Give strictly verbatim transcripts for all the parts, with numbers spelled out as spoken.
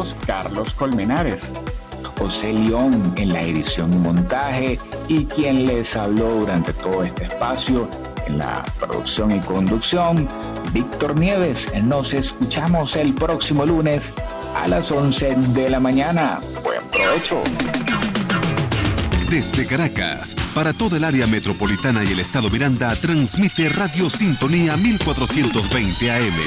Carlos Colmenares, José León en la edición y montaje, y quien les habló durante todo este espacio en la producción y conducción, Víctor Nieves. Nos escuchamos el próximo lunes a las once de la mañana. Buen provecho. Desde Caracas, para toda el área metropolitana y el estado Miranda, transmite Radio Sintonía mil cuatrocientos veinte A M.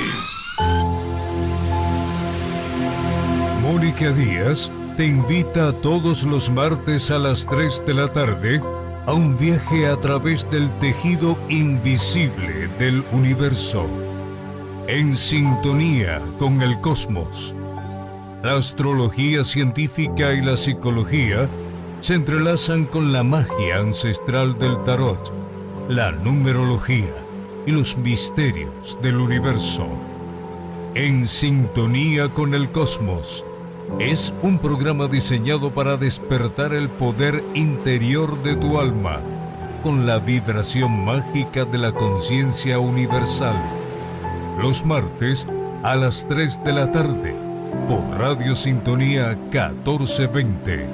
Mónica Díaz te invita todos los martes a las tres de la tarde a un viaje a través del tejido invisible del universo, en sintonía con el cosmos. La astrología científica y la psicología se entrelazan con la magia ancestral del tarot, la numerología y los misterios del universo. En sintonía con el cosmos es un programa diseñado para despertar el poder interior de tu alma con la vibración mágica de la conciencia universal. Los martes a las tres de la tarde por Radio Sintonía catorce veinte.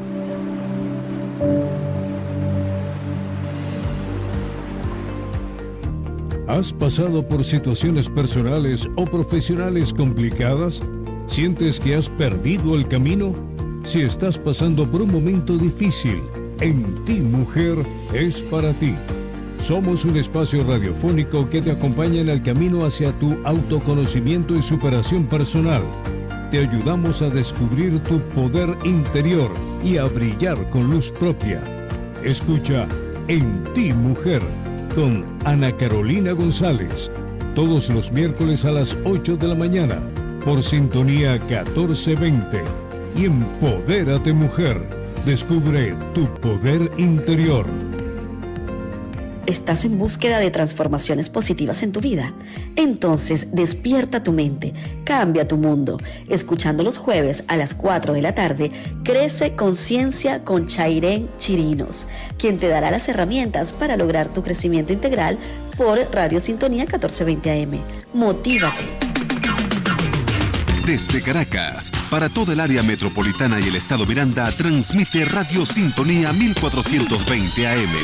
¿Has pasado por situaciones personales o profesionales complicadas? ¿Sientes que has perdido el camino? Si estás pasando por un momento difícil, En Ti Mujer es para ti. Somos un espacio radiofónico que te acompaña en el camino hacia tu autoconocimiento y superación personal. Te ayudamos a descubrir tu poder interior y a brillar con luz propia. Escucha En Ti Mujer con Ana Carolina González, todos los miércoles a las ocho de la mañana, por Sintonía catorce veinte. Y empodérate, mujer. Descubre tu poder interior. ¿Estás en búsqueda de transformaciones positivas en tu vida? Entonces despierta tu mente, cambia tu mundo. Escuchando los jueves a las cuatro de la tarde, Crece Conciencia con Chairén Chirinos, quien te dará las herramientas para lograr tu crecimiento integral por Radio Sintonía catorce veinte A M. Motívate. Desde Caracas, para toda el área metropolitana y el estado Miranda, transmite Radio Sintonía mil cuatrocientos veinte A M.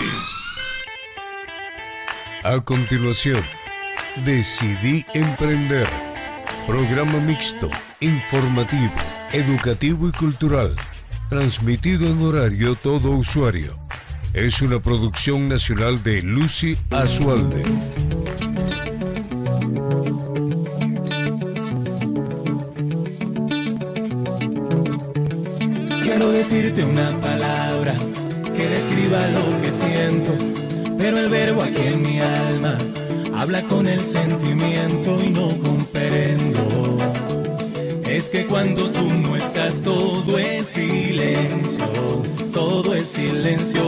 A continuación, Decidí Emprender. Programa mixto, informativo, educativo y cultural, transmitido en horario todo usuario. Es una producción nacional de Lucy Azualde. Quiero decirte una palabra que describa lo que siento, pero el verbo aquí en mi alma habla con el sentimiento y no comprendo. Es que cuando tú no estás todo es silencio, todo es silencio.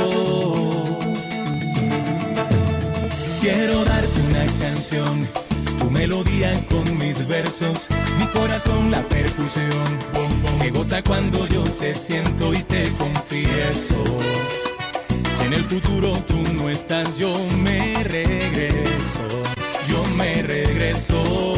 Quiero darte una canción, tu melodía con mis versos, mi corazón la percusión, que goza cuando yo te siento y te confieso. Si en el futuro tú no estás, yo me regreso, yo me regreso.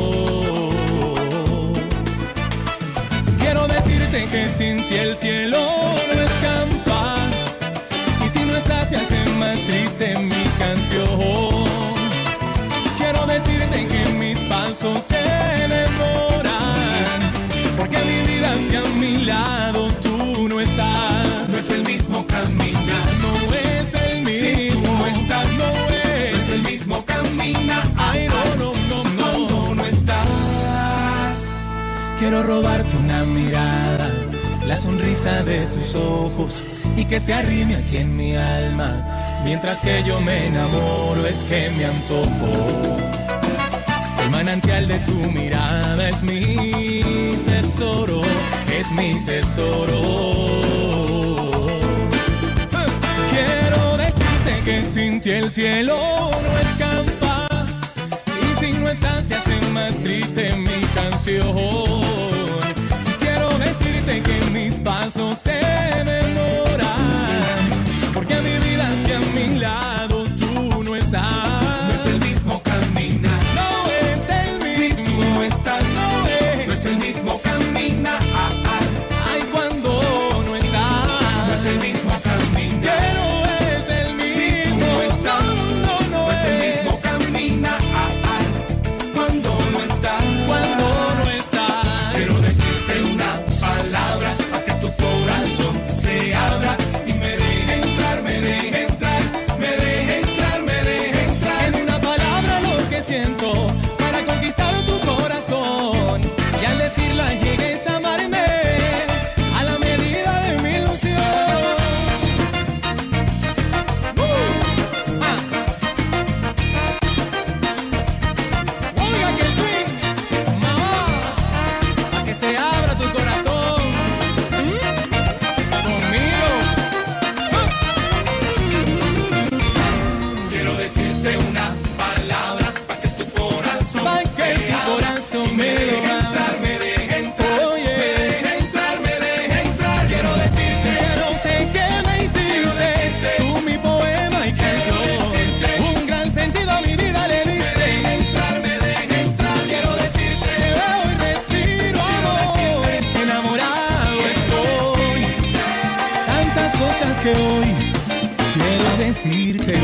Quiero decirte que sin ti el cielo no escampa, y si no estás se hace más triste mi canción. Quiero decirte que mis pasos se demoran, porque mi vida hacia mi lado tú no estás. No es el mismo caminar, no es el mismo. Si tú no estás, no es, no es el mismo caminar. Ay, no, no, no, no, no, no estás. Quiero robarte una mirada, la sonrisa de tus ojos, y que se arrime aquí en mi alma. Mientras que yo me enamoro es que me antojo. El manantial de tu mirada es mi tesoro, es mi tesoro. Quiero decirte que sin ti el cielo no escampa, y si no estás se hace más triste mi canción. Quiero decirte que mis pasos se demoran, porque mi vida hacia mi lado tú no estás. No es el mismo caminar, no es el mismo. Si tú no estás, no es, no es el mismo caminar. Ah, ah. decirte.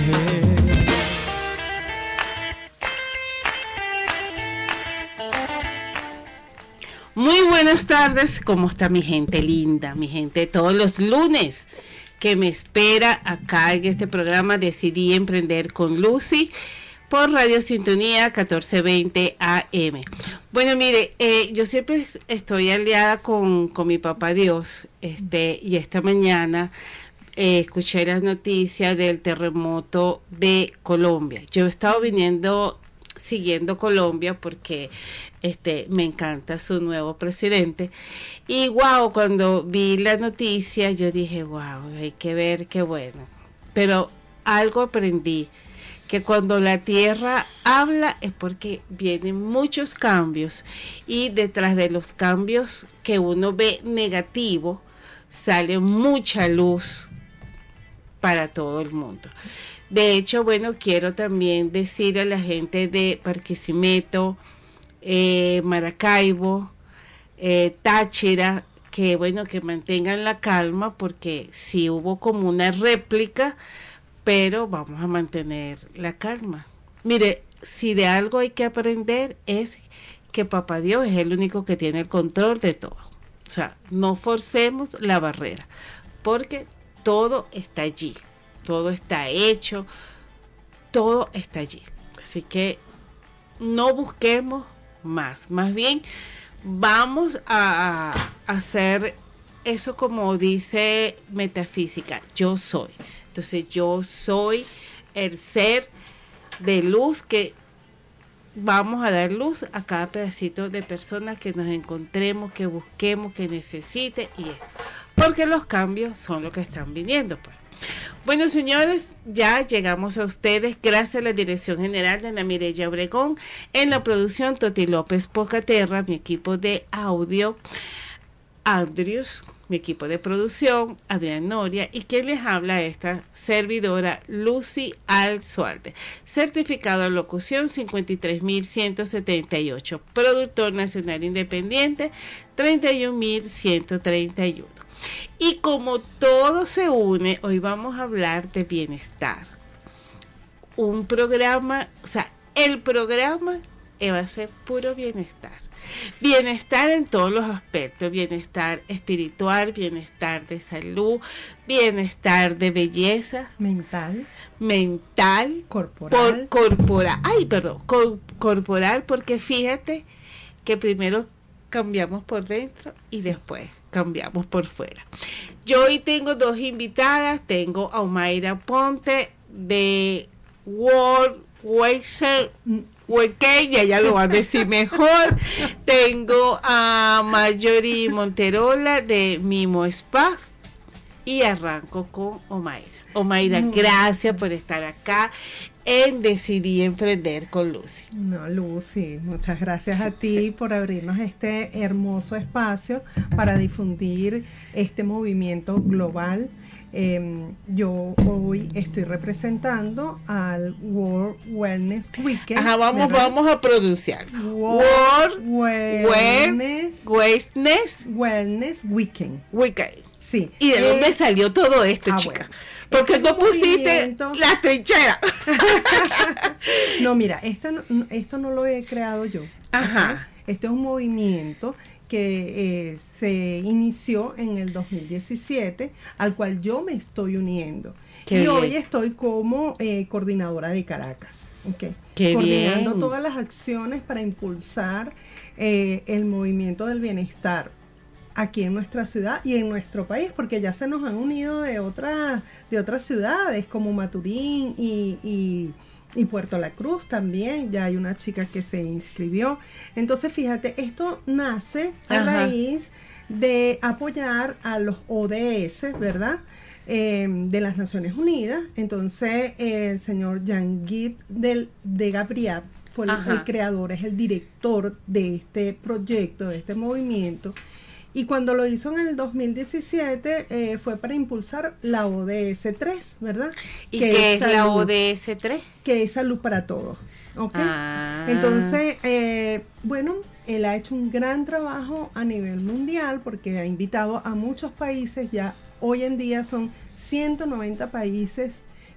Muy buenas tardes, ¿cómo está mi gente linda? Mi gente todos los lunes que me espera acá en este programa Decidí Emprender con Lucy por Radio Sintonía catorce veinte A M. Bueno, mire, eh, yo siempre estoy aliada con, con mi papá Dios, este, y esta mañana eh, escuché las noticias del terremoto de Colombia. Yo he estado viniendo, siguiendo Colombia porque este, me encanta su nuevo presidente. Y wow, cuando vi la noticia, yo dije, wow, hay que ver, qué bueno. Pero algo aprendí, que cuando la tierra habla es porque vienen muchos cambios, y detrás de los cambios que uno ve negativo, sale mucha luz para todo el mundo. De hecho, bueno, quiero también decir a la gente de Barquisimeto, eh, Maracaibo, eh, Táchira, que bueno, que mantengan la calma, porque sí hubo como una réplica, pero vamos a mantener la calma. Mire, si de algo hay que aprender es que Papá Dios es el único que tiene el control de todo. O sea, no forcemos la barrera, porque todo está allí, todo está hecho, todo está allí. Así que no busquemos más, más bien vamos a, a hacer eso como dice metafísica, yo soy. Entonces yo soy el ser de luz que vamos a dar luz a cada pedacito de personas que nos encontremos, que busquemos, que necesite, y esto. Porque los cambios son los que están viniendo, pues. Bueno, señores, ya llegamos a ustedes gracias a la Dirección General de Ana Mireya Obregón, en la producción Toti López Pocaterra, mi equipo de audio, Andrews, mi equipo de producción, Adrián Noria, y quien les habla, esta servidora, Lucy Alzualde, certificado de locución cincuenta y tres mil ciento setenta y ocho, productor nacional independiente treinta y un mil ciento treinta y uno. Y como todo se une, hoy vamos a hablar de bienestar. Un programa, o sea, el programa va a ser puro bienestar. Bienestar en todos los aspectos, bienestar espiritual, bienestar de salud, bienestar de belleza, mental, mental, corporal, por, corporal, ay, perdón, cor, corporal, porque fíjate que primero cambiamos por dentro y sí, después cambiamos por fuera. Yo hoy tengo dos invitadas, tengo a Omaira Ponte de World Weiser Huequeña, ya lo va a decir mejor. Tengo a Marjorie Monterola de Mimo Spa, y arranco con Omaira. Omaira, mm. gracias por estar acá en Decidí Emprender con Lucy. No, Lucy, muchas gracias a ti por abrirnos este hermoso espacio para difundir este movimiento global. Eh, yo hoy estoy representando al World Wellness Weekend. Ajá, vamos, vamos a pronunciar. World, World Wellness, Wellness, Wellness Weekend. Weekend. Sí. ¿Y de eh, dónde salió todo esto, ah, chica? Bueno. Porque no pusiste la trinchera. No, mira, esto no, esto no lo he creado yo. Ajá. Este es un movimiento que eh, se inició en el dos mil diecisiete, al cual yo me estoy uniendo. Qué y bien. Hoy estoy como eh, coordinadora de Caracas, okay, Qué coordinando bien. todas las acciones para impulsar eh, el movimiento del bienestar aquí en nuestra ciudad y en nuestro país, porque ya se nos han unido de otras de otras ciudades como Maturín y, y, y Puerto La Cruz también. Ya hay una chica que se inscribió. Entonces, fíjate, esto nace a Ajá. raíz de apoyar a los O D S, ¿verdad?, Eh, de las Naciones Unidas. Entonces, eh, el señor Jean-Guy del, de Gabriel fue el, el creador, es el director de este proyecto, de este movimiento. Y cuando lo hizo en el dos mil diecisiete, eh, fue para impulsar la O D S tres, ¿verdad? ¿Y que qué es, es la O D S tres? Que es salud para todos, ¿ok? Ah. Entonces, eh, bueno, él ha hecho un gran trabajo a nivel mundial porque ha invitado a muchos países, ya hoy en día son ciento noventa países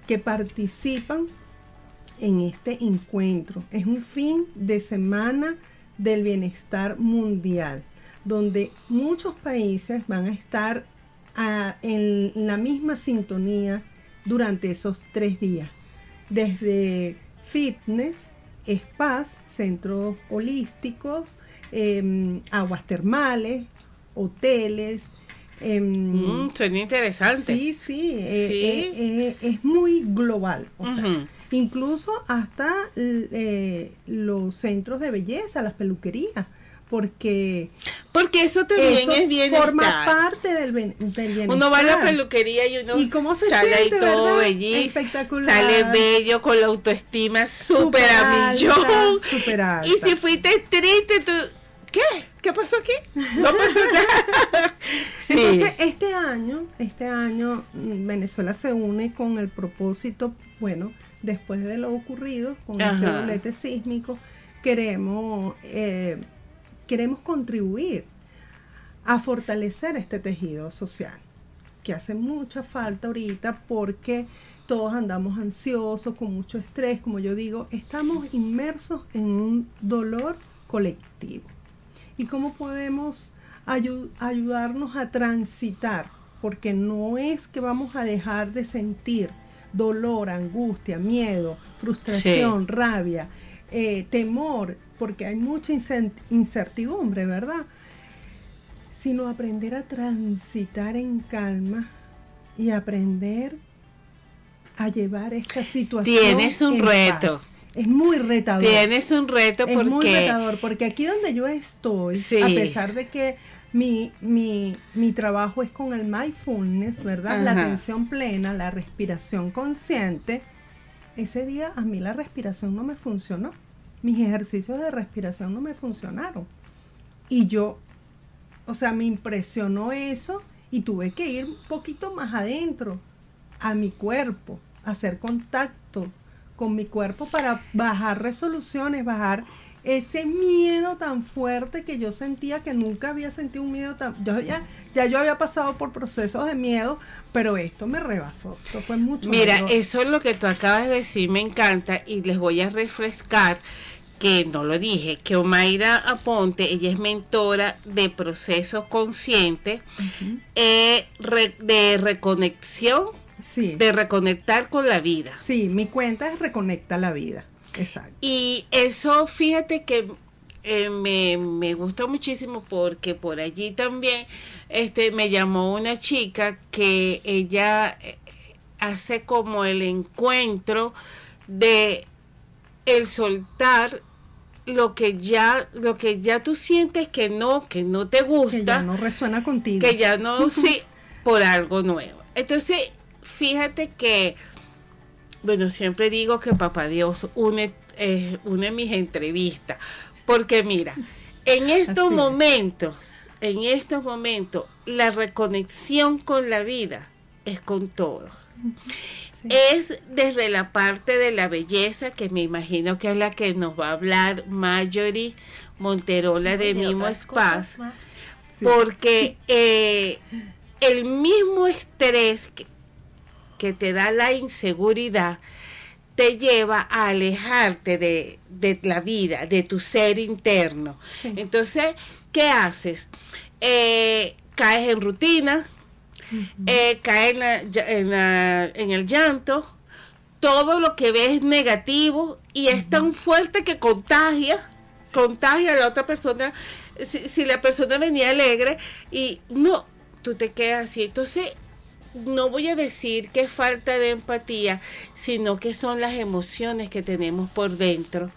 que participan en este encuentro. Es un fin de semana del bienestar mundial, donde muchos países van a estar a, en la misma sintonía durante esos tres días, desde fitness, spas, centros holísticos, eh, aguas termales, hoteles. Eh, mm, suena interesante. Sí, sí, eh, ¿Sí? Eh, eh, es muy global, o uh-huh. sea, incluso hasta eh, los centros de belleza, las peluquerías, porque porque eso también eso es bienestar, forma parte del, ben, del bienestar. Uno va a la peluquería y uno ¿Y cómo se sale siente, ahí todo verdad? bellísimo, espectacular, sale bello, con la autoestima súper a millón. Super alta. Y si fuiste triste, tú, ¿qué? ¿Qué pasó aquí? No pasó nada. Sí. Entonces, este año, este año Venezuela se une con el propósito, bueno, después de lo ocurrido con Ajá. este doblete sísmico, queremos eh, queremos contribuir a fortalecer este tejido social que hace mucha falta ahorita, porque todos andamos ansiosos, con mucho estrés, como yo digo, estamos inmersos en un dolor colectivo. ¿Y cómo podemos ayu- ayudarnos a transitar? Porque no es que vamos a dejar de sentir dolor, angustia, miedo, frustración, sí. rabia, eh, temor, porque hay mucha incertidumbre, ¿verdad? Sino aprender a transitar en calma y aprender a llevar esta situación. Tienes un reto. Paz. Es muy retador. Tienes un reto porque... Es muy retador, porque aquí donde yo estoy, sí. a pesar de que mi, mi, mi trabajo es con el mindfulness, ¿verdad? Ajá. La atención plena, la respiración consciente, ese día a mí la respiración no me funcionó. Mis ejercicios de respiración no me funcionaron. Y yo, o sea, me impresionó eso y tuve que ir un poquito más adentro, a mi cuerpo, hacer contacto con mi cuerpo para bajar resoluciones, bajar ese miedo tan fuerte que yo sentía, que nunca había sentido un miedo tan... Yo ya, ya yo había pasado por procesos de miedo, pero esto me rebasó, esto fue mucho Mira, mayor. Eso es lo que tú acabas de decir, me encanta, y les voy a refrescar, que no lo dije, que Omaira Aponte, ella es mentora de procesos conscientes, uh-huh. eh, re, de reconexión, sí. de reconectar con la vida. Sí, mi cuenta es Reconecta la Vida. Exacto. Y eso, fíjate que eh, me, me gusta muchísimo, porque por allí también este me llamó una chica que ella eh, hace como el encuentro de el soltar lo que ya lo que ya tú sientes que no que no te gusta, que ya no resuena contigo, que ya no sí, por algo nuevo. Entonces, fíjate que bueno, siempre digo que Papá Dios une, eh, une mis entrevistas, porque mira, en estos Así momentos, es. en estos momentos, la reconexión con la vida es con todo. Sí. Es desde la parte de la belleza, que me imagino que es la que nos va a hablar Marjorie Monterola de, de Mimo Spas, sí. porque eh, el mismo estrés que que te da la inseguridad, te lleva a alejarte de, de la vida, de tu ser interno. Sí. Entonces, ¿qué haces? Eh, caes en rutina, uh-huh. eh, caes en, la, en, la, en el llanto, todo lo que ves es negativo y uh-huh. es tan fuerte que contagia, sí. contagia a la otra persona. Si, si la persona venía alegre y no, tú te quedas así. Entonces, no voy a decir que es falta de empatía, sino que son las emociones que tenemos por dentro,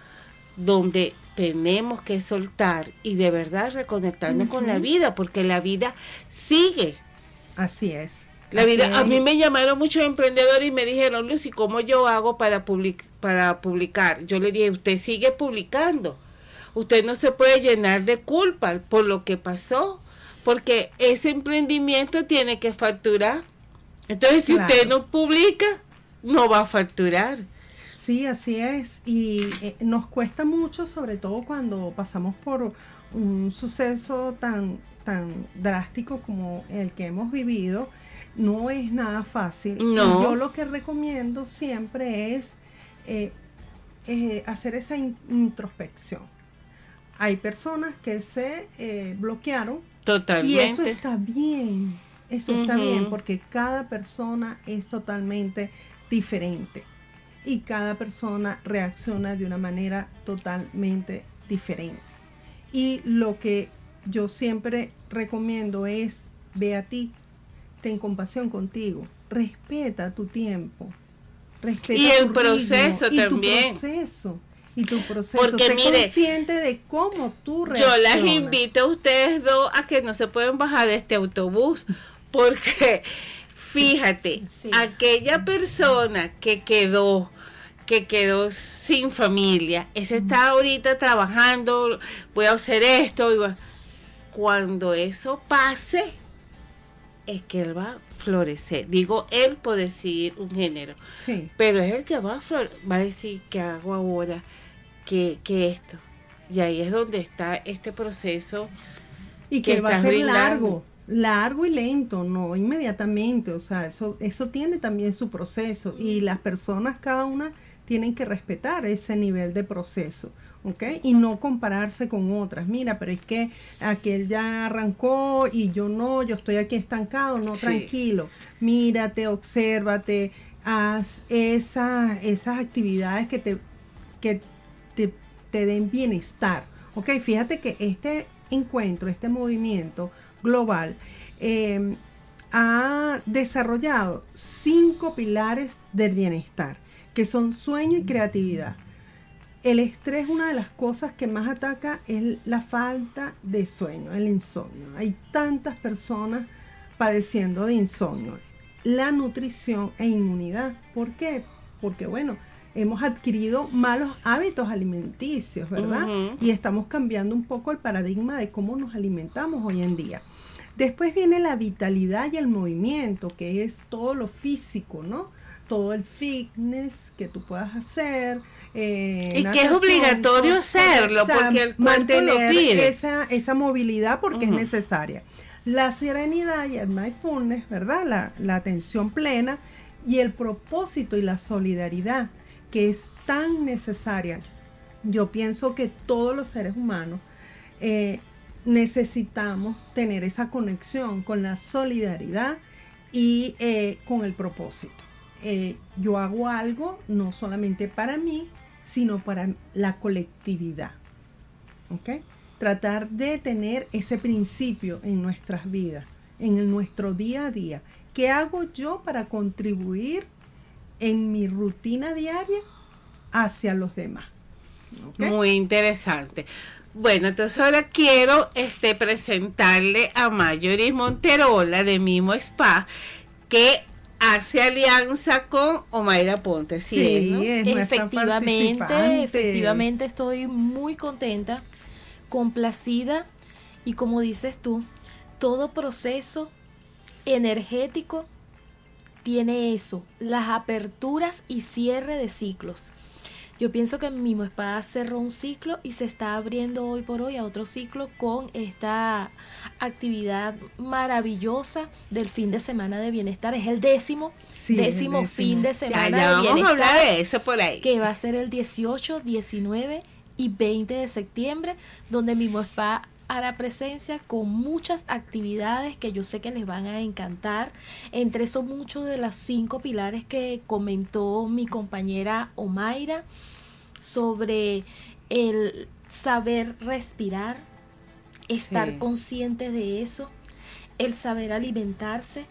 donde tenemos que soltar y de verdad reconectarnos uh-huh. con la vida, porque la vida sigue. Así es. La Así vida, es. A mí me llamaron muchos emprendedores y me dijeron, Lucy, ¿cómo yo hago para, public- para publicar? Yo le dije, usted sigue publicando, usted no se puede llenar de culpa por lo que pasó, porque ese emprendimiento tiene que facturar. Entonces, si claro. usted no publica, no va a facturar. Sí, así es. Y eh, nos cuesta mucho, sobre todo cuando pasamos por un suceso tan, tan drástico como el que hemos vivido, no es nada fácil. No. Y yo lo que recomiendo siempre es eh, eh, hacer esa in- introspección. Hay personas que se eh, bloquearon. Totalmente. Y eso está bien, eso está Ujú. bien, porque cada persona es totalmente diferente y cada persona reacciona de una manera totalmente diferente. Y lo que yo siempre recomiendo es, ve a ti, ten compasión contigo, respeta tu tiempo, respeta Y el tu proceso ritmo, también. Y tu proceso, y tu proceso. Porque sé mire, consciente de cómo tú Yo reaccionas. las invito a ustedes dos a que no se pueden bajar de este autobús, porque fíjate, Sí. aquella persona que quedó, que quedó sin familia, ese está ahorita trabajando, voy a hacer esto, y va- cuando eso pase, es que él va a florecer. Digo él por decir un género, Sí. pero es el que va a flore- va a decir, ¿qué hago ahora? ¿Qué, qué esto? Y ahí es donde está este proceso. Y que que va a estás ser brindando. largo, largo y lento, no inmediatamente, o sea, eso, eso tiene también su proceso y las personas, cada una, tienen que respetar ese nivel de proceso, ¿ok? Y no compararse con otras, mira, pero es que aquel ya arrancó y yo no, yo estoy aquí estancado, no, Sí. tranquilo, mírate, obsérvate, haz esa, esas actividades que te, que te, te den bienestar, ¿ok? Fíjate que este encuentro, este movimiento global, eh, ha desarrollado cinco pilares del bienestar, que son sueño y creatividad. El estrés, una de las cosas que más ataca es la falta de sueño, el insomnio. Hay tantas personas padeciendo de insomnio. La nutrición e inmunidad. ¿Por qué? Porque, bueno, hemos adquirido malos hábitos alimenticios, ¿verdad? Ujú. Y estamos cambiando un poco el paradigma de cómo nos alimentamos hoy en día. Después viene la vitalidad y el movimiento, que es todo lo físico, ¿no? Todo el fitness que tú puedas hacer. Eh, Y que es natación, obligatorio cosas, hacerlo, o sea, porque el cuerpo lo mantener pide. esa, esa movilidad porque Ujú. es necesaria. La serenidad y el mindfulness, ¿verdad? La, la atención plena y el propósito y la solidaridad, que es tan necesaria. Yo pienso que todos los seres humanos eh, necesitamos tener esa conexión con la solidaridad y eh, con el propósito. Eh, yo hago algo no solamente para mí, sino para la colectividad. ¿Ok? Tratar de tener ese principio en nuestras vidas, en el- nuestro día a día. ¿Qué hago yo para contribuir en mi rutina diaria hacia los demás? ¿Ok? Muy interesante. Bueno, entonces ahora quiero este presentarle a Mayori Monterola de Mimo Spa, que hace alianza con Omaira Ponte, ¿sí, Sí, es, no? es nuestra Efectivamente, participante. efectivamente estoy muy contenta, complacida y como dices tú, todo proceso energético tiene eso, las aperturas y cierre de ciclos. Yo pienso que Mimo Spa cerró un ciclo y se está abriendo hoy por hoy a otro ciclo con esta actividad maravillosa del fin de semana de bienestar. Es el décimo, Sí, el décimo, décimo. fin de Ya, semana ya de vamos a bienestar, hablar de eso por ahí. que va a ser el dieciocho, diecinueve y veinte de septiembre, donde Mimo Spa hará presencia con muchas actividades que yo sé que les van a encantar. Entre esos muchos de los cinco pilares que comentó mi compañera Omaira sobre el saber respirar, estar Sí. consciente de eso, el saber alimentarse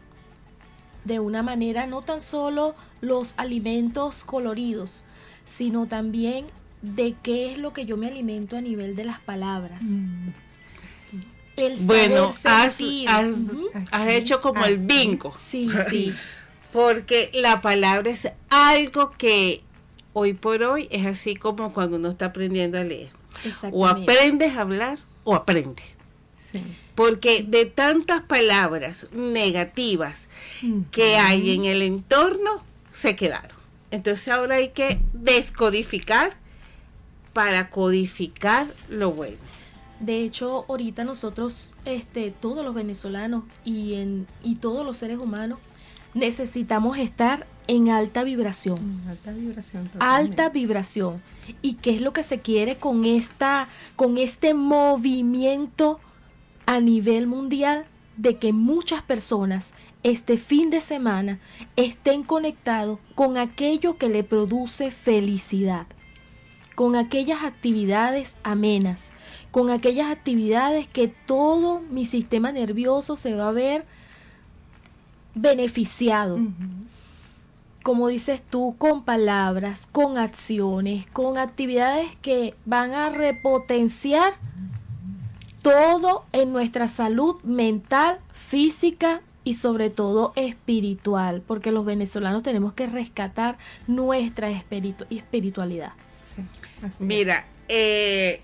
de una manera, no tan solo los alimentos coloridos, sino también de qué es lo que yo me alimento a nivel de las palabras. Mm. El saber Bueno, has, sentir. has, Ujú. has hecho como el bingo, Sí, sí. porque la palabra es algo que hoy por hoy es así como cuando uno está aprendiendo a leer. O Exactamente. aprendes a hablar o aprendes. Sí. Porque de tantas palabras negativas que hay en el entorno, se quedaron. Entonces ahora hay que descodificar para codificar lo bueno. De hecho, ahorita nosotros, este, todos los venezolanos y, en, y todos los seres humanos, necesitamos estar en alta vibración. Mm, alta vibración. Alta vibración. ¿Y qué es lo que se quiere con esta, con este movimiento a nivel mundial? De que muchas personas este fin de semana estén conectados con aquello que le produce felicidad, con aquellas actividades amenas, con aquellas actividades que todo mi sistema nervioso se va a ver beneficiado. Uh-huh. Como dices tú, con palabras, con acciones, con actividades que van a repotenciar todo en nuestra salud mental, física y sobre todo espiritual, porque los venezolanos tenemos que rescatar nuestra espiritu- espiritualidad. Sí, así Mira, eh,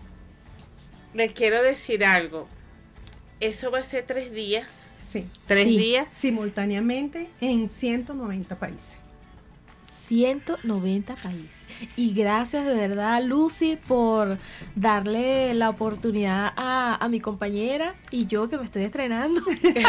les quiero decir algo. Eso va a ser tres días. Sí. Tres Sí. días. Simultáneamente en ciento noventa países. ciento noventa países. Y gracias de verdad, Lucy, por darle la oportunidad a, a mi compañera y yo que me estoy estrenando.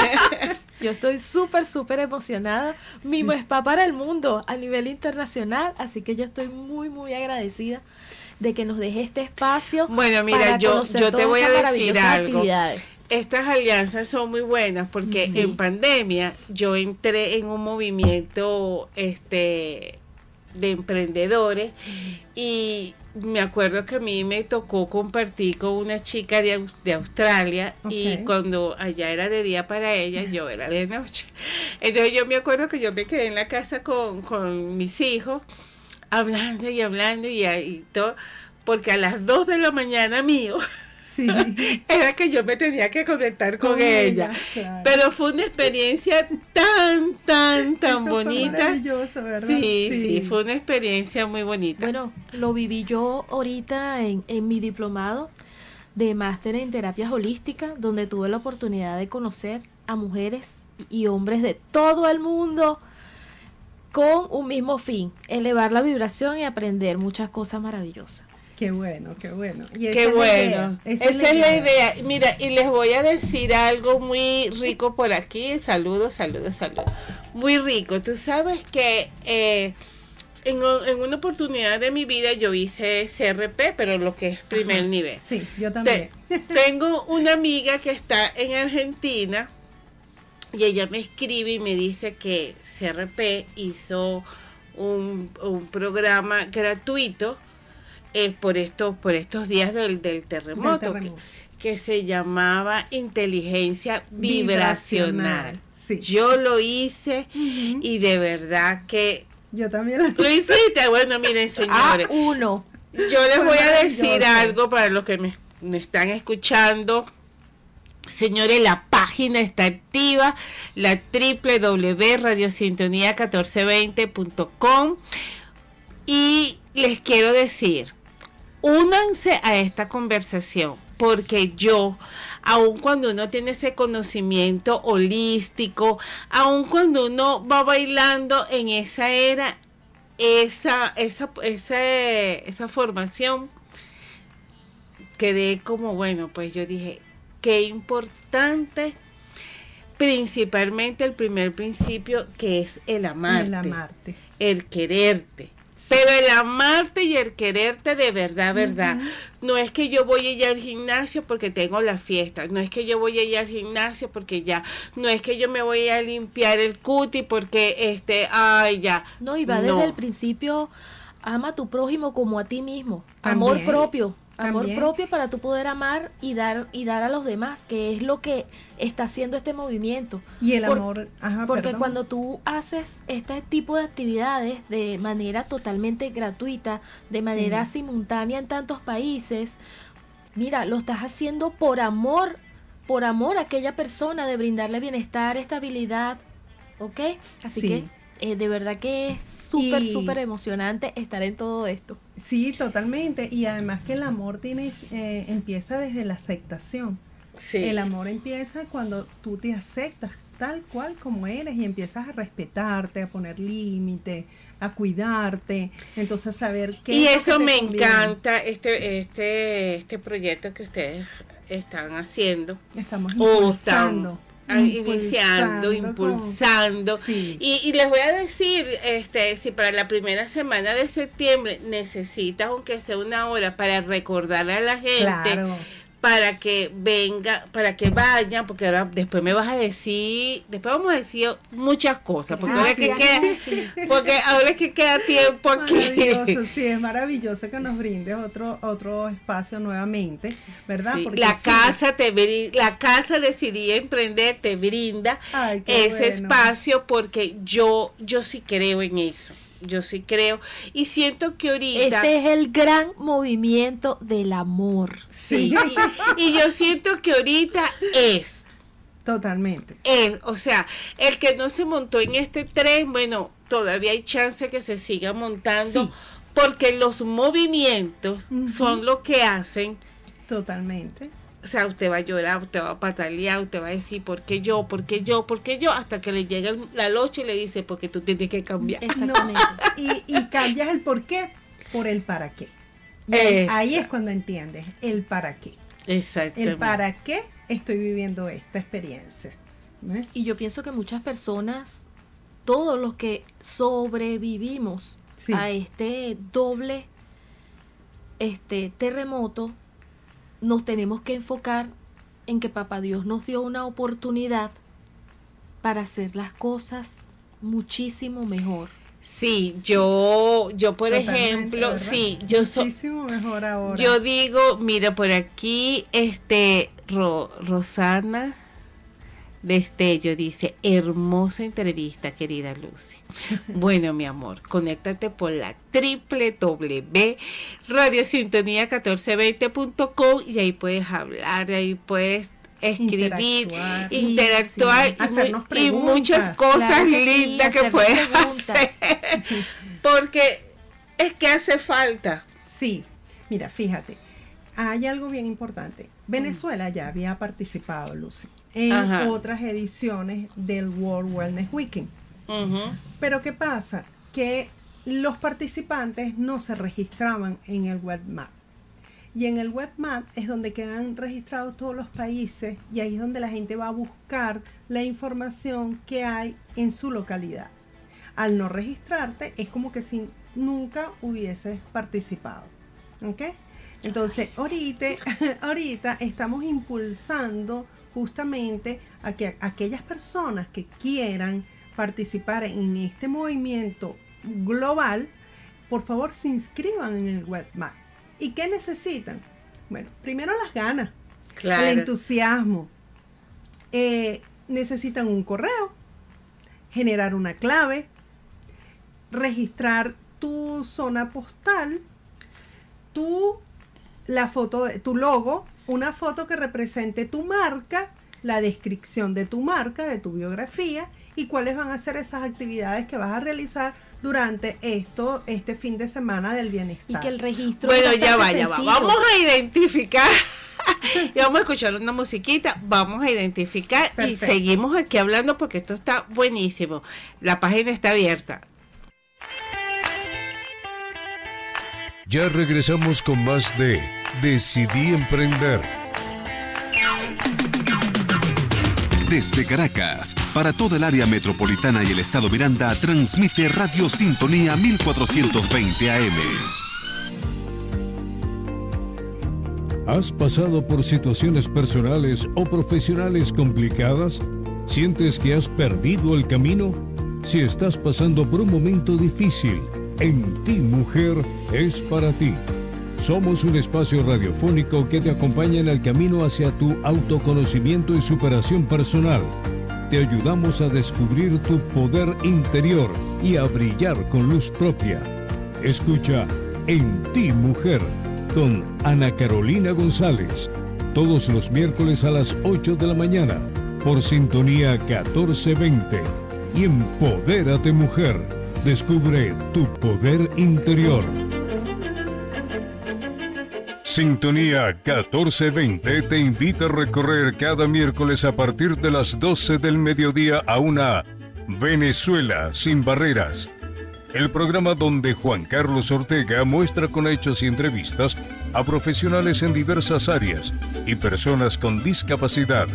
Yo estoy súper, súper emocionada. Mimo Spa para el mundo a nivel internacional, así que yo estoy muy, muy agradecida de que nos deje este espacio. Bueno, mira, para yo, conocer yo te todas voy a estas decir maravillosas algo. actividades. Estas alianzas son muy buenas porque Sí. en pandemia yo entré en un movimiento este de emprendedores y me acuerdo que a mí me tocó compartir con una chica de, Aus- de Australia. Okay. Y cuando allá era de día para ella, yo era de noche. Entonces yo me acuerdo que yo me quedé en la casa con, con mis hijos hablando y hablando y, y todo, porque a las dos de la mañana mío Sí. era que yo me tenía que conectar con, Con ella, ella, claro. pero fue una experiencia tan, tan, tan Eso fue bonita. maravilloso, ¿verdad? Sí, sí, fue una experiencia muy bonita. Bueno, lo viví yo ahorita en, en mi diplomado de máster en terapias holísticas, donde tuve la oportunidad de conocer a mujeres y hombres de todo el mundo con un mismo fin, elevar la vibración y aprender muchas cosas maravillosas. Qué bueno, qué bueno. Y esa Qué es la bueno, idea, esa, es la idea. Mira, y les voy a decir algo muy rico por aquí. Saludos, saludos, saludos. Muy rico. Tú sabes que eh, en, en una oportunidad de mi vida yo hice C R P, pero lo que es primer Ajá. nivel. Sí, yo también. Te- tengo una amiga que está en Argentina y ella me escribe y me dice que C R P hizo un, un programa gratuito eh, por estos por estos días del, del terremoto, Del terremoto. Que, que se llamaba inteligencia vibracional. Vibracional, sí. Yo lo hice Ujú. y de verdad que Yo también lo lo hiciste. Bueno, miren, señores, A uno. yo les Fue voy a decir maravilloso. algo para los que me, me están escuchando. Señores, la página está activa, la doble u doble u doble u punto radio sintonía catorce veinte punto com, y les quiero decir, únanse a esta conversación, porque yo, aun cuando uno tiene ese conocimiento holístico, aun cuando uno va bailando en esa era, esa, esa, esa, esa formación, quedé como, bueno, pues yo dije, qué importante, principalmente el primer principio, que es el amarte, El amarte. el quererte. Pero el amarte y el quererte de verdad, verdad. Ujú. No es que yo voy a ir al gimnasio porque tengo la fiesta. No es que yo voy a ir al gimnasio porque ya. No es que yo me voy a limpiar el cuti porque, este, ay, ya. No, y va No. desde el principio, ama a tu prójimo como a ti mismo. Amor También. propio. Amor También. propio para tú poder amar y dar y dar a los demás, que es lo que está haciendo este movimiento. Y el Por- amor. Ajá, Porque perdón. cuando tú haces este tipo de actividades de manera totalmente gratuita, de manera Sí. simultánea en tantos países, mira, lo estás haciendo por amor, por amor a aquella persona, de brindarle bienestar, estabilidad, ¿ok? Así Sí. que eh, de verdad que es súper, Y- súper emocionante estar en todo esto. Sí, totalmente. Y además que el amor tiene eh, empieza desde la aceptación. Sí. El amor empieza cuando tú te aceptas tal cual como eres y empiezas a respetarte, a poner límites, a cuidarte, entonces saber qué y es lo eso que te me conviene. encanta este este este proyecto que ustedes están haciendo. Estamos o están impulsando, ah, iniciando, impulsando. con- sí. Y, y les voy a decir, este, si para la primera semana de septiembre necesitas, aunque sea una hora, para recordarle a la gente, Claro. para que venga, para que vayan, porque ahora después me vas a decir, después vamos a decir muchas cosas, porque ahora es que queda, porque ahora es que queda tiempo aquí. Maravilloso, sí, es maravilloso que nos brindes otro otro espacio nuevamente, ¿verdad? Sí, Porque la sí, casa te brin- la casa Decidí Emprender te brinda Ay, qué ese bueno. espacio, porque yo yo sí creo en eso. Yo sí creo y siento que ahorita Ese es el gran movimiento del amor. sí, y, y yo siento que ahorita es Totalmente. es, o sea, el que no se montó en este tren, bueno, todavía hay chance que se siga montando, Sí. porque los movimientos Ujú. son lo que hacen. Totalmente. O sea, usted va a llorar, usted va a patalear, usted va a decir, ¿por qué yo? ¿Por qué yo? ¿Por qué yo? Hasta que le llega el- la noche y le dice, porque tú tienes que cambiar. Exactamente. Y, y cambias el por qué por el para qué. Y ahí, Exacto. ahí es cuando entiendes el para qué. Exactamente. El para qué estoy viviendo esta experiencia. ¿Ves? Y yo pienso que muchas personas, todos los que sobrevivimos Sí. a este doble este terremoto, nos tenemos que enfocar en que Papá Dios nos dio una oportunidad para hacer las cosas muchísimo mejor. Sí, yo, yo por Totalmente, ejemplo, ¿verdad? sí, yo soy... Muchísimo mejor ahora. Yo digo, mira, por aquí, este, Ro- Rosana Destello dice, hermosa entrevista, querida Lucy. Bueno, mi amor, conéctate por la doble u doble u doble u punto radio sintonía catorce veinte punto com y ahí puedes hablar, ahí puedes escribir, Interactuar. interactuar, Sí, sí. y, mu- Hacernos y preguntas. muchas cosas Claro que sí, lindas que hacernos puedes preguntas. hacer, porque es que hace falta. Sí, mira, fíjate, hay algo bien importante. Venezuela ya había participado, Lucy, en Ajá. otras ediciones del World Wellness Weekend. Ujú. Pero ¿qué pasa? Que los participantes no se registraban en el WebMap. Y en el WebMap es donde quedan registrados todos los países y ahí es donde la gente va a buscar la información que hay en su localidad. Al no registrarte es como que si nunca hubieses participado. ¿Ok? Entonces, ahorita, ahorita estamos impulsando justamente a que aquellas personas que quieran participar en este movimiento global, por favor se inscriban en el WebMap. ¿Y qué necesitan? Bueno, primero las ganas, Claro. el entusiasmo. Eh, necesitan un correo, generar una clave, registrar tu zona postal, tu, la foto de tu logo, una foto que represente tu marca, la descripción de tu marca, de tu biografía y cuáles van a ser esas actividades que vas a realizar durante esto, este fin de semana del Y bienestar. que el registro Bueno, es ya va, bastante ya va. sencillo. Vamos a identificar. Y vamos a escuchar una musiquita. Vamos a identificar Perfecto. y seguimos aquí hablando porque esto está buenísimo. La página está abierta. Ya regresamos con más de Decidí Emprender. Desde Caracas, para toda el área metropolitana y el estado Miranda, transmite Radio Sintonía mil cuatrocientos veinte A M. ¿Has pasado por situaciones personales o profesionales complicadas? ¿Sientes que has perdido el camino? Si estás pasando por un momento difícil, En Ti Mujer es para ti. Somos un espacio radiofónico que te acompaña en el camino hacia tu autoconocimiento y superación personal. Te ayudamos a descubrir tu poder interior y a brillar con luz propia. Escucha En Ti Mujer con Ana Carolina González, todos los miércoles a las ocho de la mañana, por Sintonía catorce veinte. Y empodérate, mujer. Descubre tu poder interior. Sintonía catorce veinte te invita a recorrer cada miércoles a partir de las doce del mediodía a una Venezuela sin barreras. El programa donde Juan Carlos Ortega muestra con hechos y entrevistas a profesionales en diversas áreas y personas con discapacidad.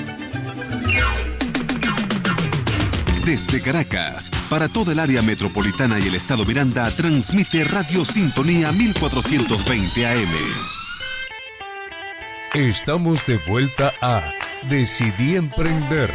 Desde Caracas, para toda el área metropolitana y el estado Miranda, transmite Radio Sintonía mil cuatrocientos veinte A M. Estamos de vuelta a Decidí Emprender.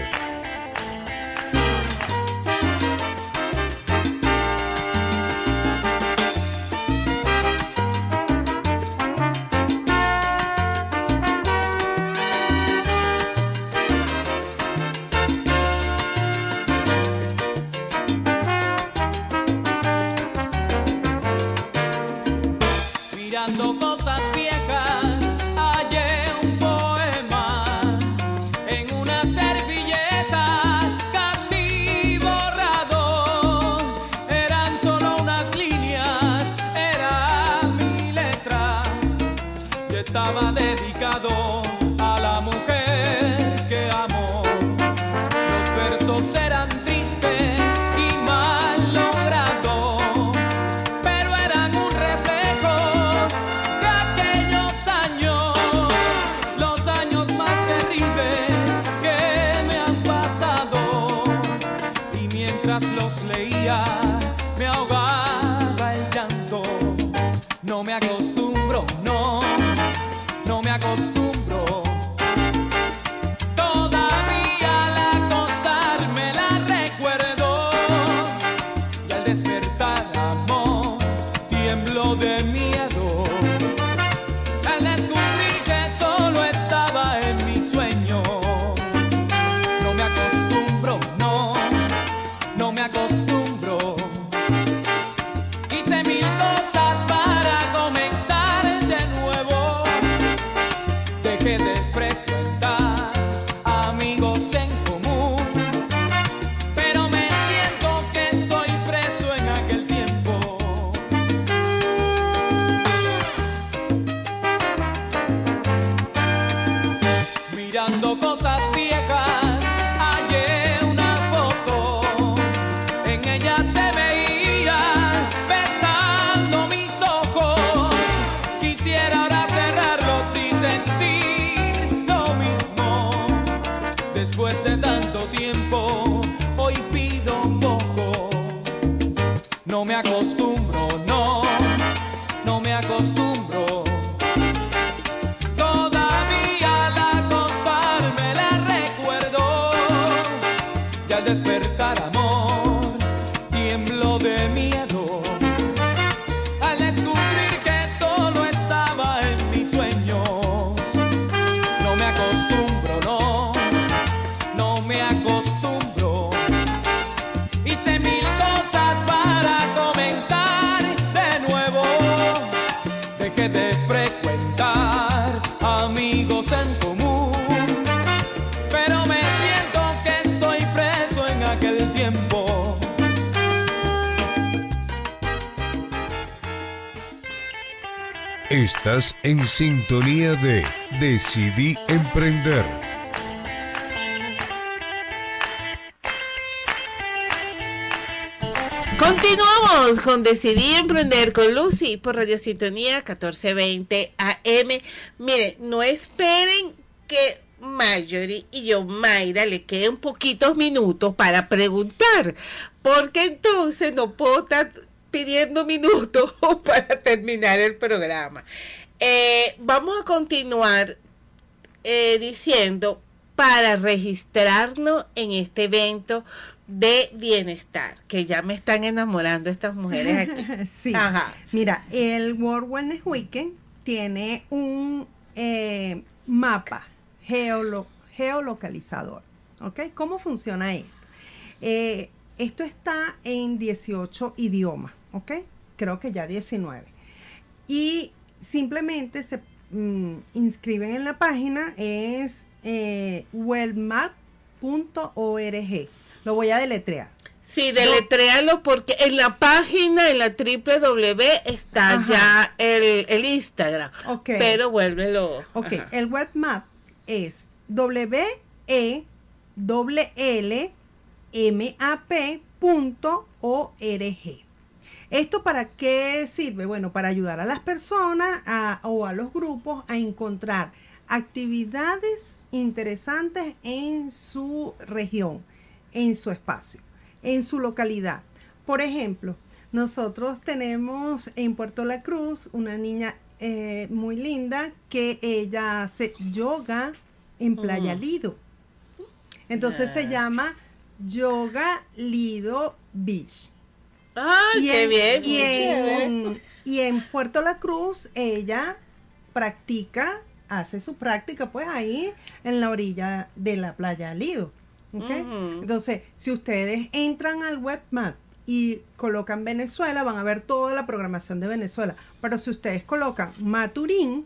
Estás en sintonía de Decidí Emprender. Continuamos con Decidí Emprender con Lucy por Radio Sintonía catorce veinte A M. Miren, no esperen que Marjorie y yo, Mayra, le queden poquitos minutos para preguntar, porque entonces no puedo estar pidiendo minutos para terminar el programa. Eh, vamos a continuar eh, diciendo, para registrarnos en este evento de bienestar, que ya me están enamorando estas mujeres aquí. Sí. Ajá. Mira, el World Wellness Weekend tiene un eh, mapa geolo geolocalizador, ¿ok? ¿Cómo funciona esto? Eh, esto está en dieciocho idiomas, ¿ok? Creo que ya diecinueve. Y simplemente se mm, inscriben en la página, es eh, wellmap punto org. Lo voy a deletrear. Sí, deletréalo porque en la página, en la doble u doble u doble u está Ajá. ya el, el Instagram. Okay. Pero vuélvelo. Ok, Ajá. el webmap es w e l l m a p punto org. ¿Esto para qué sirve? Bueno, para ayudar a las personas a, o a los grupos a encontrar actividades interesantes en su región, en su espacio, en su localidad. Por ejemplo, nosotros tenemos en Puerto La Cruz una niña eh, muy linda que ella hace yoga en Playa mm. Lido. Entonces yeah. se llama Yoga Lido Beach. ¡Ah, qué en, bien! Y en, y en Puerto La Cruz ella practica, hace su práctica pues ahí en la orilla de la Playa Lido. ¿Okay? Uh-huh. Entonces, si ustedes entran al webmap y colocan Venezuela, van a ver toda la programación de Venezuela. Pero si ustedes colocan Maturín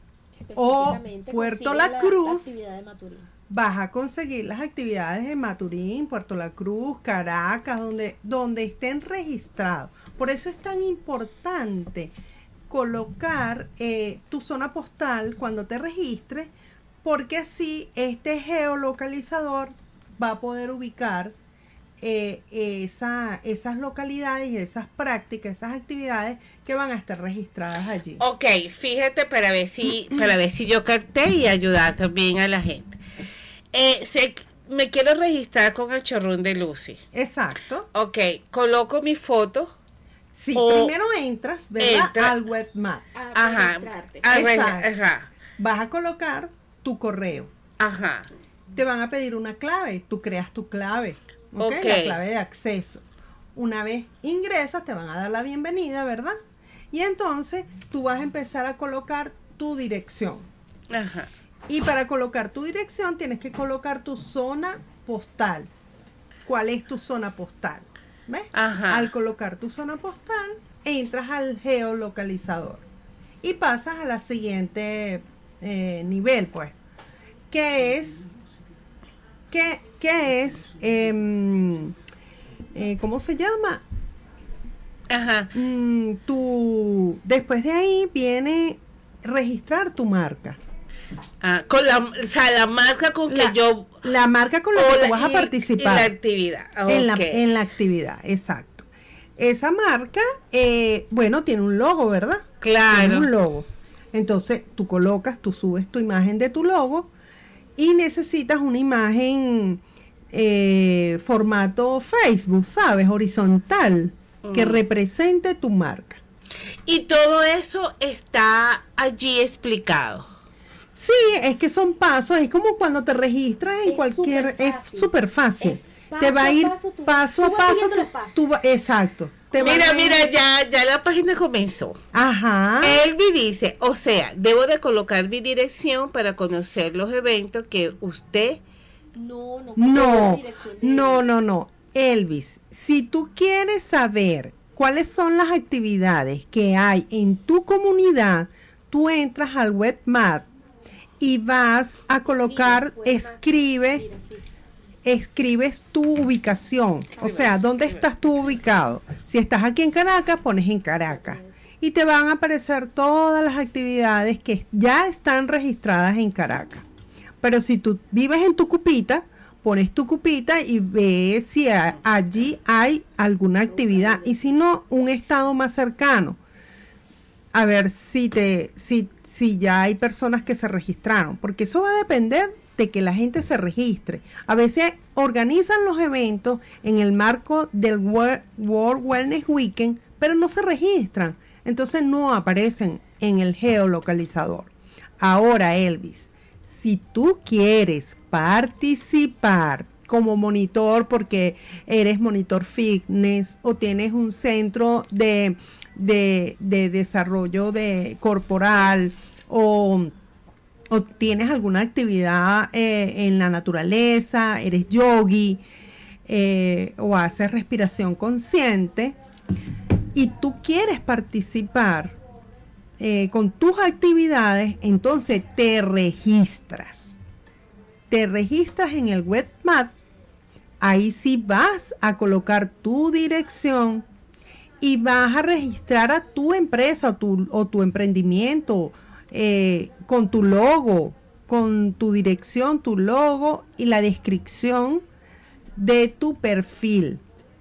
o Puerto La Cruz, la, la Maturín. vas a conseguir las actividades de Maturín, Puerto La Cruz, Caracas, donde, donde estén registrados. Por eso es tan importante colocar eh, tu zona postal cuando te registres, porque así este geolocalizador va a poder ubicar eh, esa, esas localidades, esas prácticas, esas actividades que van a estar registradas allí. Ok, fíjate para ver si, para ver si yo capté y ayudar también a la gente. Eh, se, me quiero registrar con el chorrón de Lucy. Exacto. Ok, coloco mi foto. Sí, primero entras, ¿verdad? Entra, al webmap. A ajá, registrarte. A reg ajá. Vas a colocar tu correo. Ajá. Te van a pedir una clave, tú creas tu clave, ¿okay? Okay. La clave de acceso. Una vez ingresas, te van a dar la bienvenida, ¿verdad? Y entonces tú vas a empezar a colocar tu dirección. Ajá. Y para colocar tu dirección tienes que colocar tu zona postal. ¿Cuál es tu zona postal? ¿Ves? Ajá. Al colocar tu zona postal, entras al geolocalizador y pasas a la siguiente eh, nivel, pues, que es ¿Qué, qué es? Eh, eh, ¿Cómo se llama? Ajá. Mm, tu, después de ahí viene registrar tu marca. Ah, con la, o sea, la marca con la, que yo... La marca con la que tú vas a participar. En la actividad. Okay. En, la, en la actividad, exacto. Esa marca, eh, bueno, tiene un logo, ¿verdad? Claro. Tiene un logo. Entonces, tú colocas, tú subes tu imagen de tu logo y necesitas una imagen eh, formato Facebook, ¿sabes? Horizontal, mm. que represente tu marca. Y todo eso está allí explicado. Sí, es que son pasos, es como cuando te registras en es cualquier, super es súper fácil. Es paso te va a ir paso, tú, paso tú a paso. Tú, tú va, exacto. Te mira, mira, ya, ya la página comenzó. Ajá. Elvi dice, o sea, debo de colocar mi dirección para conocer los eventos que usted... No, no, no, no, no, no. Elvis, si tú quieres saber cuáles son las actividades que hay en tu comunidad, tú entras al webmap y vas a colocar, mira, escribe, mira, sí. escribes tu ubicación, o sea, ¿dónde estás tú ubicado? Si estás aquí en Caracas, pones en Caracas y te van a aparecer todas las actividades que ya están registradas en Caracas. Pero si tú vives en Tucupita, pones Tucupita y ves si a, allí hay alguna actividad, y si no, un estado más cercano, a ver si te si si ya hay personas que se registraron, porque eso va a depender de que la gente se registre. A veces organizan los eventos en el marco del World Wellness Weekend, pero no se registran, entonces no aparecen en el geolocalizador. Ahora, Elvis, si tú quieres participar como monitor, porque eres monitor fitness o tienes un centro de, de, de desarrollo de corporal, o, o tienes alguna actividad eh, en la naturaleza, eres yogi, eh, o haces respiración consciente, y tú quieres participar eh, con tus actividades, entonces te registras. Te registras en el webmap ahí sí vas a colocar tu dirección y vas a registrar a tu empresa o tu, o tu emprendimiento eh, con tu logo, con tu dirección, tu logo y la descripción de tu perfil.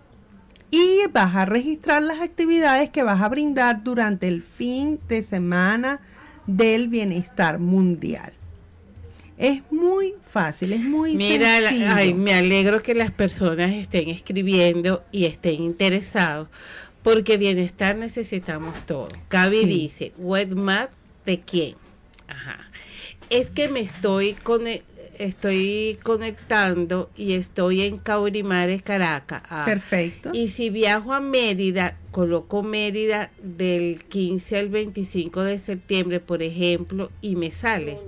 Y vas a registrar las actividades que vas a brindar durante el fin de semana del bienestar mundial. Es muy fácil, es muy Mira, sencillo. la, ay, me alegro que las personas estén escribiendo y estén interesados, porque bienestar necesitamos todo. Gaby Sí. dice, ¿webmap de quién? Ajá. Es que me estoy conectando. Estoy conectando y estoy en Caurimare, Caracas. Ah, Perfecto. y si viajo a Mérida, coloco Mérida del quince al veinticinco de septiembre, por ejemplo, y me sale.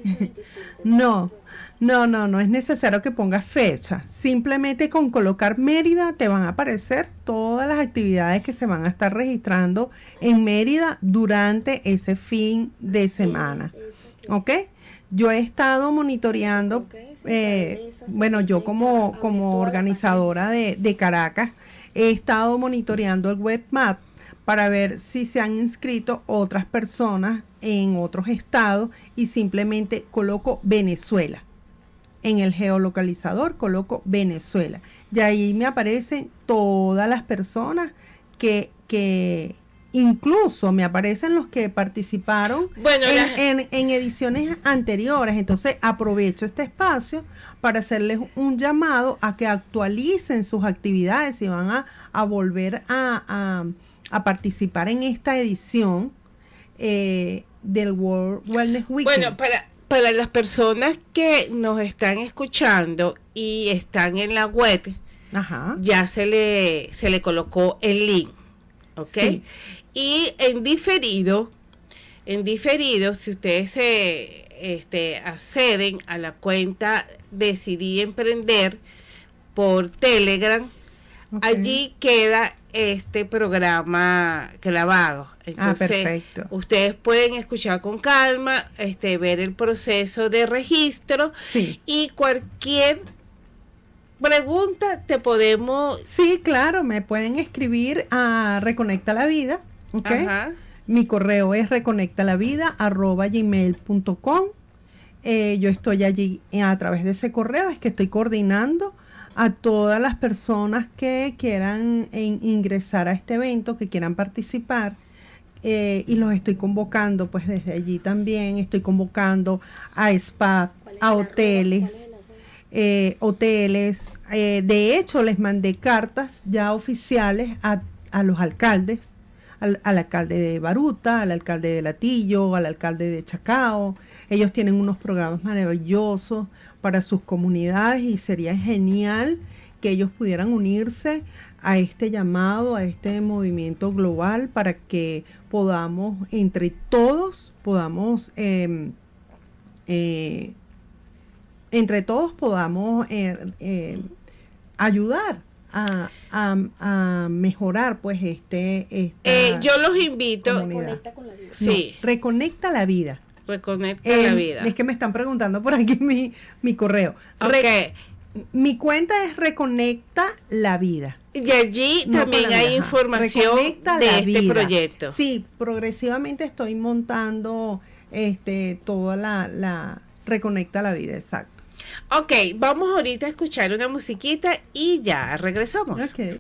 No, no, no, no es necesario que pongas fecha. Simplemente con colocar Mérida te van a aparecer todas las actividades que se van a estar registrando en Mérida durante ese fin de semana. ¿Ok? Yo he estado monitoreando, eh, bueno, yo como, como organizadora de, de Caracas, he estado monitoreando el webmap para ver si se han inscrito otras personas en otros estados y simplemente coloco Venezuela. En el geolocalizador coloco Venezuela. Y ahí me aparecen todas las personas que... que incluso me aparecen los que participaron bueno, en, la... en, en ediciones anteriores. Entonces aprovecho este espacio para hacerles un llamado a que actualicen sus actividades y van a, a volver a, a, a participar en esta edición eh, del World Wellness Weekend. Bueno, para, para las personas que nos están escuchando y están en la web, Ajá. ya se le, se le colocó el link. ¿Ok? Sí. Y en diferido, en diferido, si ustedes se este, acceden a la cuenta Decidí Emprender por Telegram, okay, allí queda este programa grabado. Entonces, ah, perfecto. Ustedes pueden escuchar con calma, este, ver el proceso de registro, sí, y cualquier pregunta te podemos... Sí, claro, me pueden escribir a Reconecta la Vida, ¿ok? Ajá. Mi correo es reconectalavida arroba gmail punto com. Eh, yo estoy allí eh, a través de ese correo, es que estoy coordinando a todas las personas que quieran en, ingresar a este evento, que quieran participar, eh, y los estoy convocando, pues desde allí también estoy convocando a spa, a hoteles, eh, hoteles, eh, de hecho les mandé cartas ya oficiales a, a los alcaldes, al, al alcalde de Baruta, al alcalde de Latillo, al alcalde de Chacao. Ellos tienen unos programas maravillosos para sus comunidades y sería genial que ellos pudieran unirse a este llamado, a este movimiento global, para que podamos, entre todos, podamos, eh, eh, entre todos podamos eh, eh, ayudar a, a, a mejorar, pues, este, esta eh, yo los invito. Reconecta con la vida. Sí. No, reconecta la vida. Reconecta Eh, la vida. Es que me están preguntando por aquí mi, mi correo. Re, okay. Mi cuenta es Reconecta la Vida. Y allí no también hay vida, información de este vida. proyecto. Sí, progresivamente estoy montando este toda la, la Reconecta la Vida, exacto. Ok, vamos ahorita a escuchar una musiquita y ya regresamos. Okay.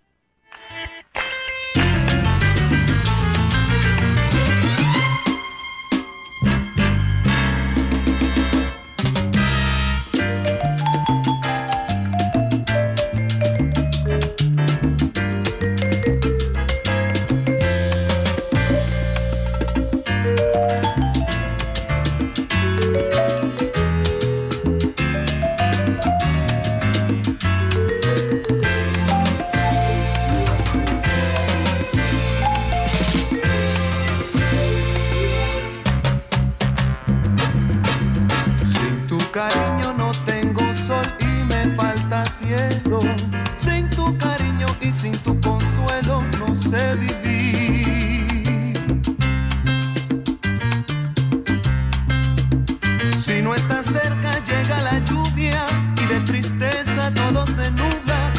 Si no estás cerca llega la lluvia y de tristeza todo se nubla.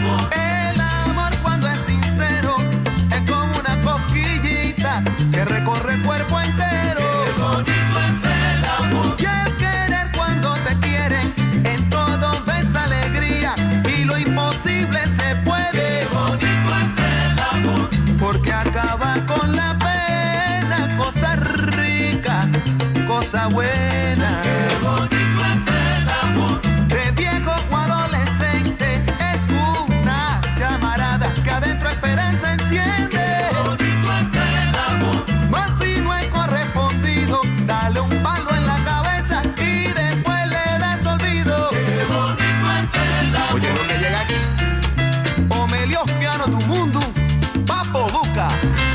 El amor cuando es sincero es como una cosquillita que recorre el cuerpo entero. Qué bonito es el amor. Y el querer cuando te quieren, en todo ves alegría y lo imposible se puede. Qué bonito es el amor. Porque acaba con la pena, cosa rica, cosa buena. Qué bonito es el amor. De viejo o adolescente es una llamarada que adentro esperanza enciende. Qué bonito es el amor. Mas si no es correspondido, dale un palo en la cabeza y después le das olvido. Qué bonito es el amor. Oye, lo que llega aquí, Omelios Piano tu mundo, Papo Buca.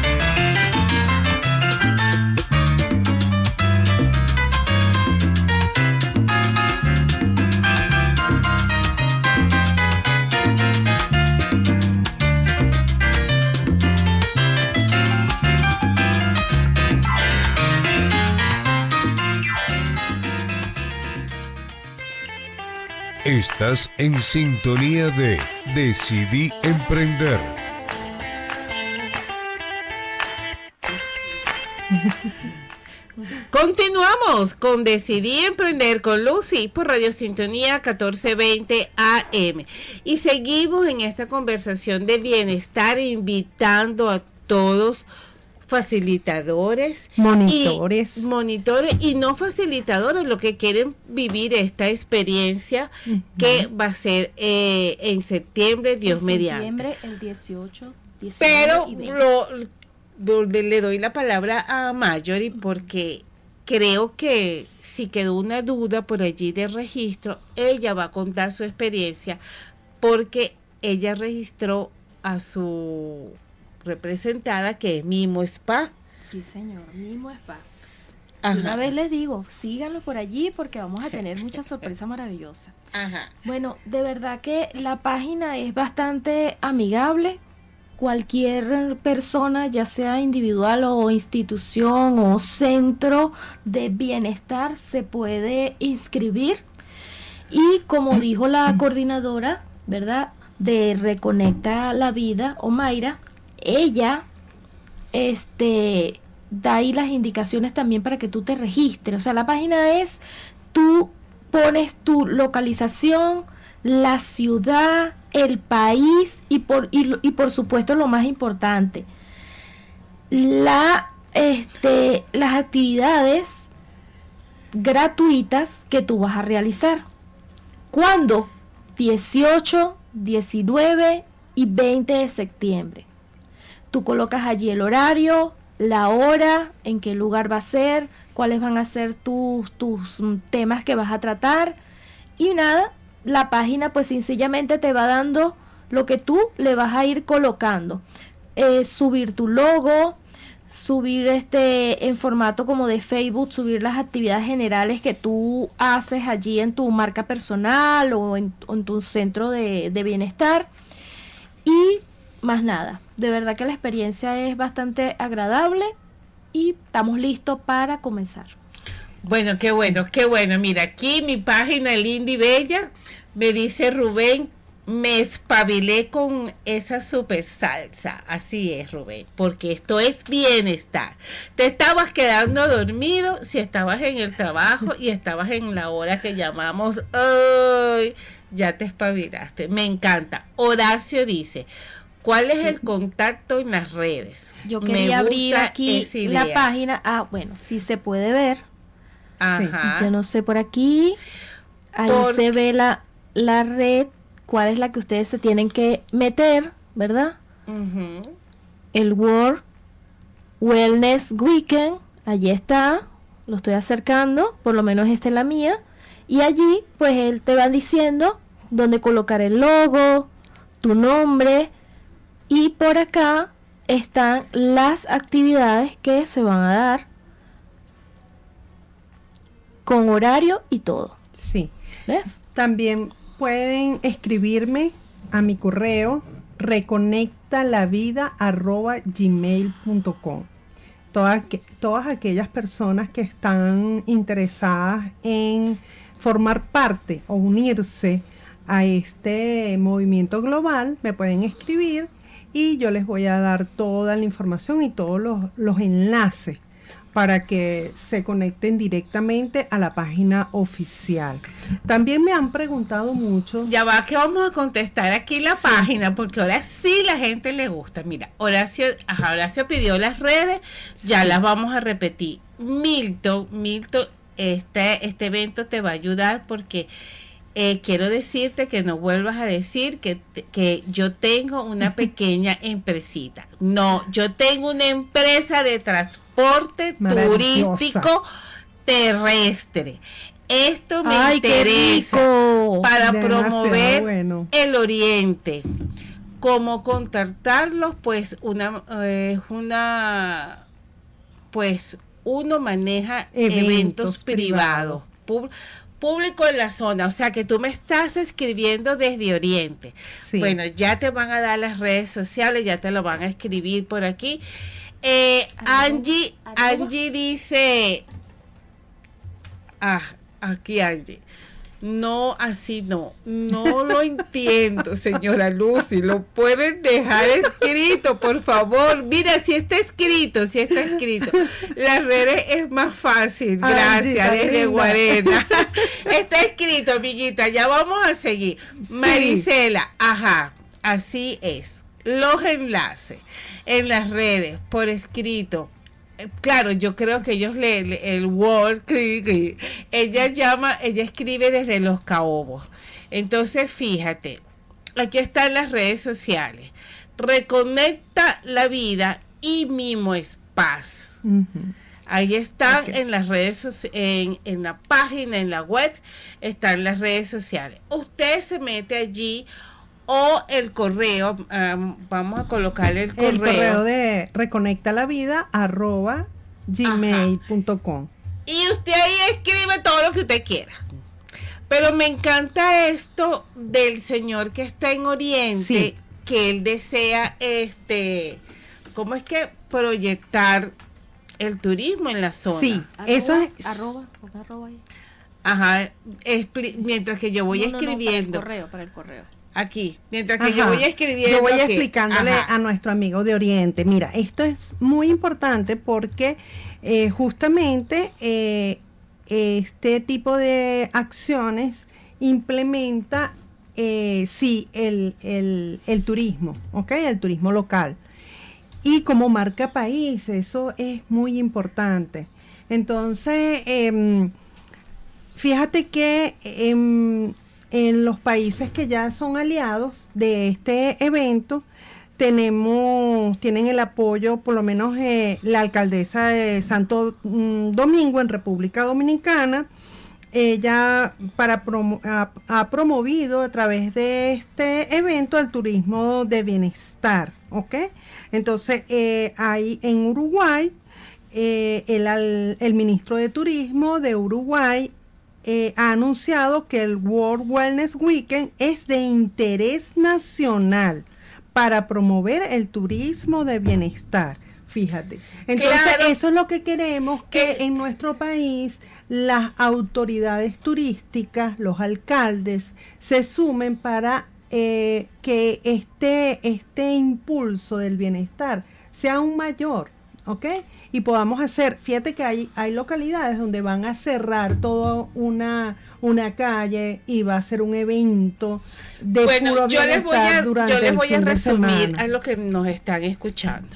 Estás en sintonía de Decidí Emprender. Continuamos con Decidí Emprender con Lucy por Radio Sintonía catorce veinte A M y seguimos en esta conversación de bienestar invitando a todos facilitadores, monitores, y, monitores y no facilitadores, lo que quieren vivir esta experiencia uh-huh. que va a ser eh, en septiembre, Dios en mediante. Septiembre, el dieciocho, diecinueve Pero y veinte. Lo, le doy la palabra a Marjorie porque creo que si quedó una duda por allí de registro, ella va a contar su experiencia porque ella registró a su representada que es Mimo Spa. Sí, señor, Mimo Spa. Ajá. Y una vez les digo, síganlo por allí porque vamos a tener muchas sorpresas maravillosas. Ajá. Bueno, de verdad que la página es bastante amigable. Cualquier persona, ya sea individual o institución o centro de bienestar, se puede inscribir. Y como dijo la coordinadora, ¿verdad?, de Reconecta la Vida, Omaira, ella este da ahí las indicaciones también para que tú te registres. O sea, la página es, tú pones tu localización, la ciudad, el país y por y, y por supuesto lo más importante, la este las actividades gratuitas que tú vas a realizar. ¿Cuándo? dieciocho, diecinueve y veinte de septiembre. Tú colocas allí el horario, la hora, en qué lugar va a ser, cuáles van a ser tus, tus temas que vas a tratar y nada, la página pues sencillamente te va dando lo que tú le vas a ir colocando. Eh, subir tu logo, subir este en formato como de Facebook, subir las actividades generales que tú haces allí en tu marca personal o en, en tu centro de, de bienestar y más nada. De verdad que la experiencia es bastante agradable y estamos listos para comenzar. Bueno, qué bueno, qué bueno. Mira, aquí mi página linda y bella me dice Rubén, me espabilé con esa super salsa. Así es, Rubén, porque esto es bienestar. Te estabas quedando dormido si estabas en el trabajo y estabas en la hora que llamamos hoy. Ya te espabilaste. Me encanta. Horacio dice, ¿cuál es el contacto en las redes? Yo quería abrir aquí la página. Ah, bueno, sí se puede ver. Ajá. Yo no sé por aquí. Ahí Porque... se ve la, la red. ¿Cuál es la que ustedes se tienen que meter, verdad? Uh-huh. El World Wellness Weekend. Allí está. Lo estoy acercando. Por lo menos esta es la mía. Y allí, pues, él te va diciendo dónde colocar el logo, tu nombre. Y por acá están las actividades que se van a dar con horario y todo. Sí. ¿Ves? También pueden escribirme a mi correo reconectalavida arroba gmail punto com. Todas, todas aquellas personas que están interesadas en formar parte o unirse a este movimiento global, me pueden escribir y yo les voy a dar toda la información y todos los, los enlaces para que se conecten directamente a la página oficial. También me han preguntado mucho. Ya va que vamos a contestar aquí la sí. página, porque ahora sí la gente le gusta. Mira, Horacio, ajá, Horacio pidió las redes, ya sí. las vamos a repetir. Milton, Milton, este, este evento te va a ayudar porque eh, quiero decirte que no vuelvas a decir que, que yo tengo una pequeña empresita. No, yo tengo una empresa de transporte turístico terrestre. Esto me Ay, interesa para Demasiado promover bueno. el Oriente. Como contactarlos, pues una, eh, una, pues uno maneja eventos, eventos privados, privados. Público en la zona, o sea que tú me estás escribiendo desde Oriente. Sí. Bueno, ya te van a dar las redes sociales, ya te lo van a escribir por aquí. Eh, Angie, Angie dice, ah, aquí Angie, no, así no, no lo entiendo, señora Lucy, lo pueden dejar escrito, por favor. Mira, si está escrito, si está escrito, las redes es más fácil, gracias, Angie, desde Guarena. Está escrito, amiguita, ya vamos a seguir. Sí. Marisela, ajá, así es, los enlaces en las redes, por escrito. Claro, yo creo que ellos leen el Word, ella llama, ella escribe desde Los Caobos. Entonces, fíjate, aquí están las redes sociales. Reconecta la vida y Mimo es paz. Uh-huh. Ahí están okay. en las redes, en, en la página, en la web, están las redes sociales. Usted se mete allí o el correo, um, vamos a colocarle el correo. El correo de reconecta la vida arroba gmail punto com. Y usted ahí escribe todo lo que usted quiera. Pero me encanta esto del señor que está en Oriente, sí. que él desea, este, ¿cómo es que proyectar el turismo en la zona? Sí, arroba, eso es. Arroba, arroba ahí. Ajá, expli- mientras que yo voy no, no, escribiendo. No, para el correo, para el correo. Aquí, mientras que Ajá. yo voy escribiendo. Yo voy que, explicándole ajá. a nuestro amigo de Oriente. Mira, esto es muy importante porque eh, justamente eh, este tipo de acciones implementa, eh, sí, el, el, el turismo, ¿ok? El turismo local. Y como marca país, eso es muy importante. Entonces, eh, fíjate que eh, en los países que ya son aliados de este evento, tenemos, tienen el apoyo, por lo menos eh, la alcaldesa de Santo Domingo en República Dominicana. Ella para promo, ha, ha promovido a través de este evento el turismo de bienestar, ¿ok? Entonces, eh, hay en Uruguay, eh, el, el ministro de Turismo de Uruguay eh, ha anunciado que el World Wellness Weekend es de interés nacional para promover el turismo de bienestar. Fíjate. Entonces, claro, eso es lo que queremos, que en nuestro país las autoridades turísticas, los alcaldes, se sumen para eh, que este, este impulso del bienestar sea aún mayor, ¿ok? Y podamos hacer, fíjate que hay, hay localidades donde van a cerrar toda una, una calle y va a ser un evento de bueno, puro yo les voy a, durante yo les voy el fin a resumir de a lo que nos están escuchando.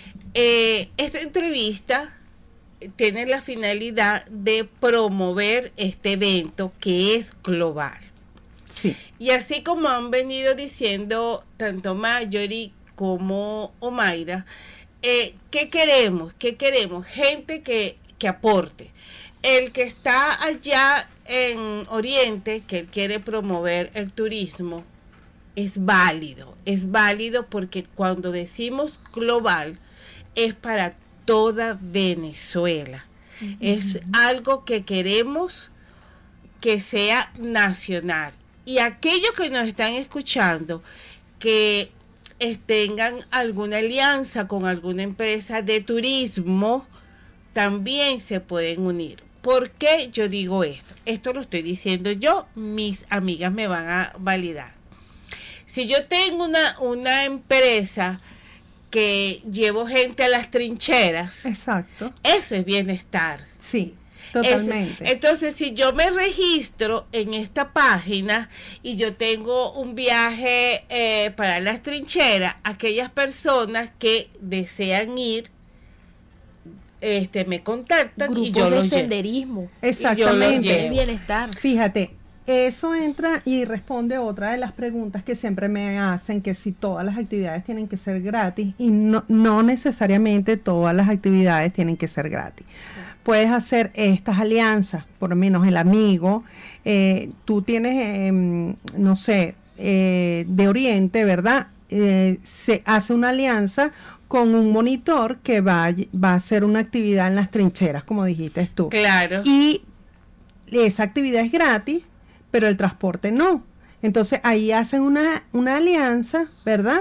Eh, esta entrevista tiene la finalidad de promover este evento que es global. Sí. Y así como han venido diciendo tanto Marjorie como Omaira, eh, ¿qué queremos? ¿Qué queremos? Gente que, que aporte. El que está allá en Oriente, que él quiere promover el turismo, es válido. Es válido porque cuando decimos global, es para toda Venezuela. Uh-huh. Es algo que queremos que sea nacional. Y aquellos que nos están escuchando, que tengan alguna alianza con alguna empresa de turismo, también se pueden unir. ¿por qué yo digo esto? Esto lo estoy diciendo yo, mis amigas me van a validar. Si yo tengo una, una empresa que llevo gente a las trincheras, exacto, eso es bienestar. Sí, totalmente. Eso. Entonces, si yo me registro en esta página y yo tengo un viaje eh, para las trincheras, aquellas personas que desean ir, este, me contactan grupos y yo de los senderismo. llevo. Y Exactamente. yo los llevo. Bienestar. Fíjate, eso entra y responde otra de las preguntas que siempre me hacen, que si todas las actividades tienen que ser gratis, y no, no necesariamente todas las actividades tienen que ser gratis. Puedes hacer estas alianzas, por lo menos el amigo, eh, tú tienes, eh, no sé, eh, de Oriente, ¿verdad? Eh, se hace una alianza con un monitor que va, va a hacer una actividad en las trincheras, como dijiste tú. Claro. Y esa actividad es gratis, pero el transporte no. Entonces ahí hacen una, una alianza, ¿verdad?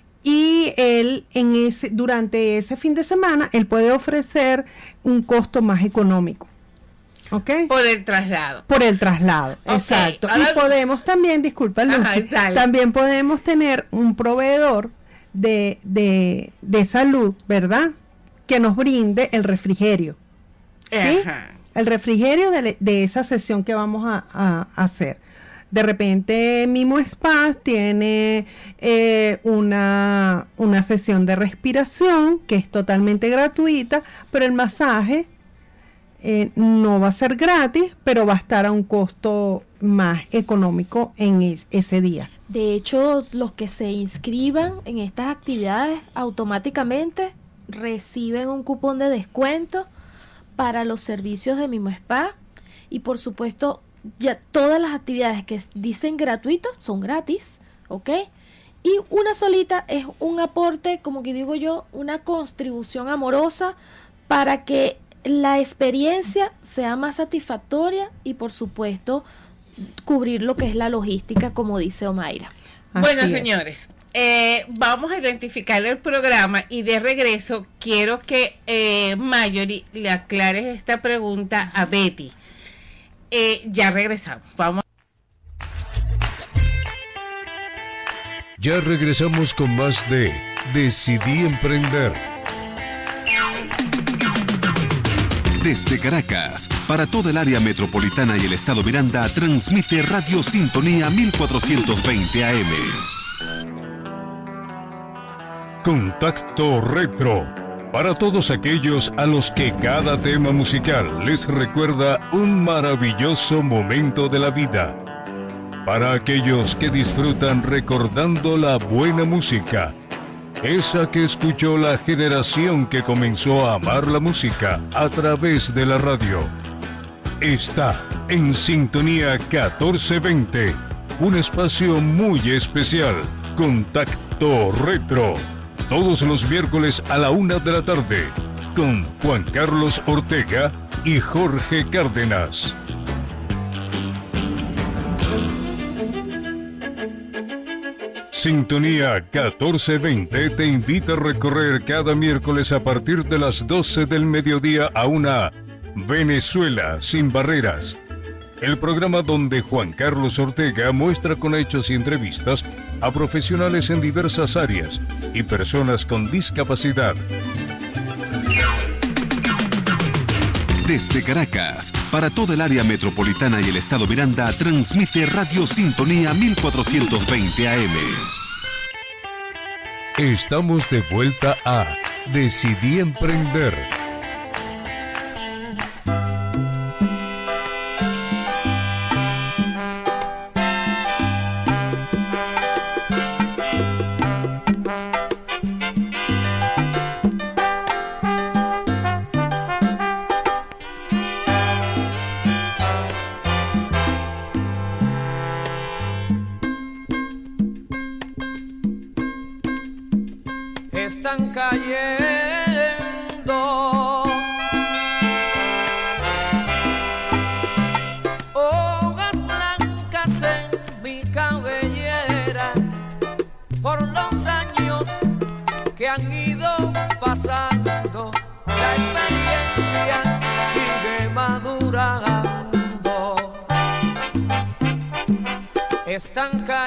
Y él en ese durante ese fin de semana él puede ofrecer un costo más económico. ¿Ok? Por el traslado. Por el traslado, Okay. exacto. Ahora, y podemos también, disculpa Lucy, Ajá, también podemos tener un proveedor de, de, de salud, ¿verdad? Que nos brinde el refrigerio. ¿Sí? Ajá. El refrigerio de, de esa sesión que vamos a, a, a hacer. De repente Mimo Spa tiene eh, una, una sesión de respiración que es totalmente gratuita, pero el masaje eh, no va a ser gratis, pero va a estar a un costo más económico en es, ese día. De hecho, los que se inscriban en estas actividades automáticamente reciben un cupón de descuento para los servicios de Mimo Spa, y por supuesto ya todas las actividades que dicen gratuitos son gratis, ¿ok? Y una solita es un aporte, como que digo yo, una contribución amorosa para que la experiencia sea más satisfactoria y por supuesto cubrir lo que es la logística, como dice Omaira. Bueno, Así es. señores, eh, vamos a identificar el programa y de regreso quiero que eh, Marjorie le aclares esta pregunta a Betty. Eh, ya regresamos. Vamos. Ya regresamos con más de Decidí Emprender. Desde Caracas, para toda el área metropolitana y el estado Miranda, transmite Radio Sintonía mil cuatrocientos veinte A M. Contacto Retro. Para todos aquellos a los que cada tema musical les recuerda un maravilloso momento de la vida. Para aquellos que disfrutan recordando la buena música, esa que escuchó la generación que comenzó a amar la música a través de la radio. Está en Sintonía catorce veinte, un espacio muy especial, Contacto Retro. Todos los miércoles a la una de la tarde, con Juan Carlos Ortega y Jorge Cárdenas. Sintonía catorce veinte te invita a recorrer cada miércoles a partir de las doce del mediodía a una Venezuela sin barreras. El programa donde Juan Carlos Ortega muestra con hechos y entrevistas a profesionales en diversas áreas y personas con discapacidad. Desde Caracas, para toda el área metropolitana y el estado Miranda, transmite Radio Sintonía mil cuatrocientos veinte A M. Estamos de vuelta a Decidí Emprender. Están cayendo hojas blancas en mi cabellera por los años que han ido pasando. La experiencia sigue madurando.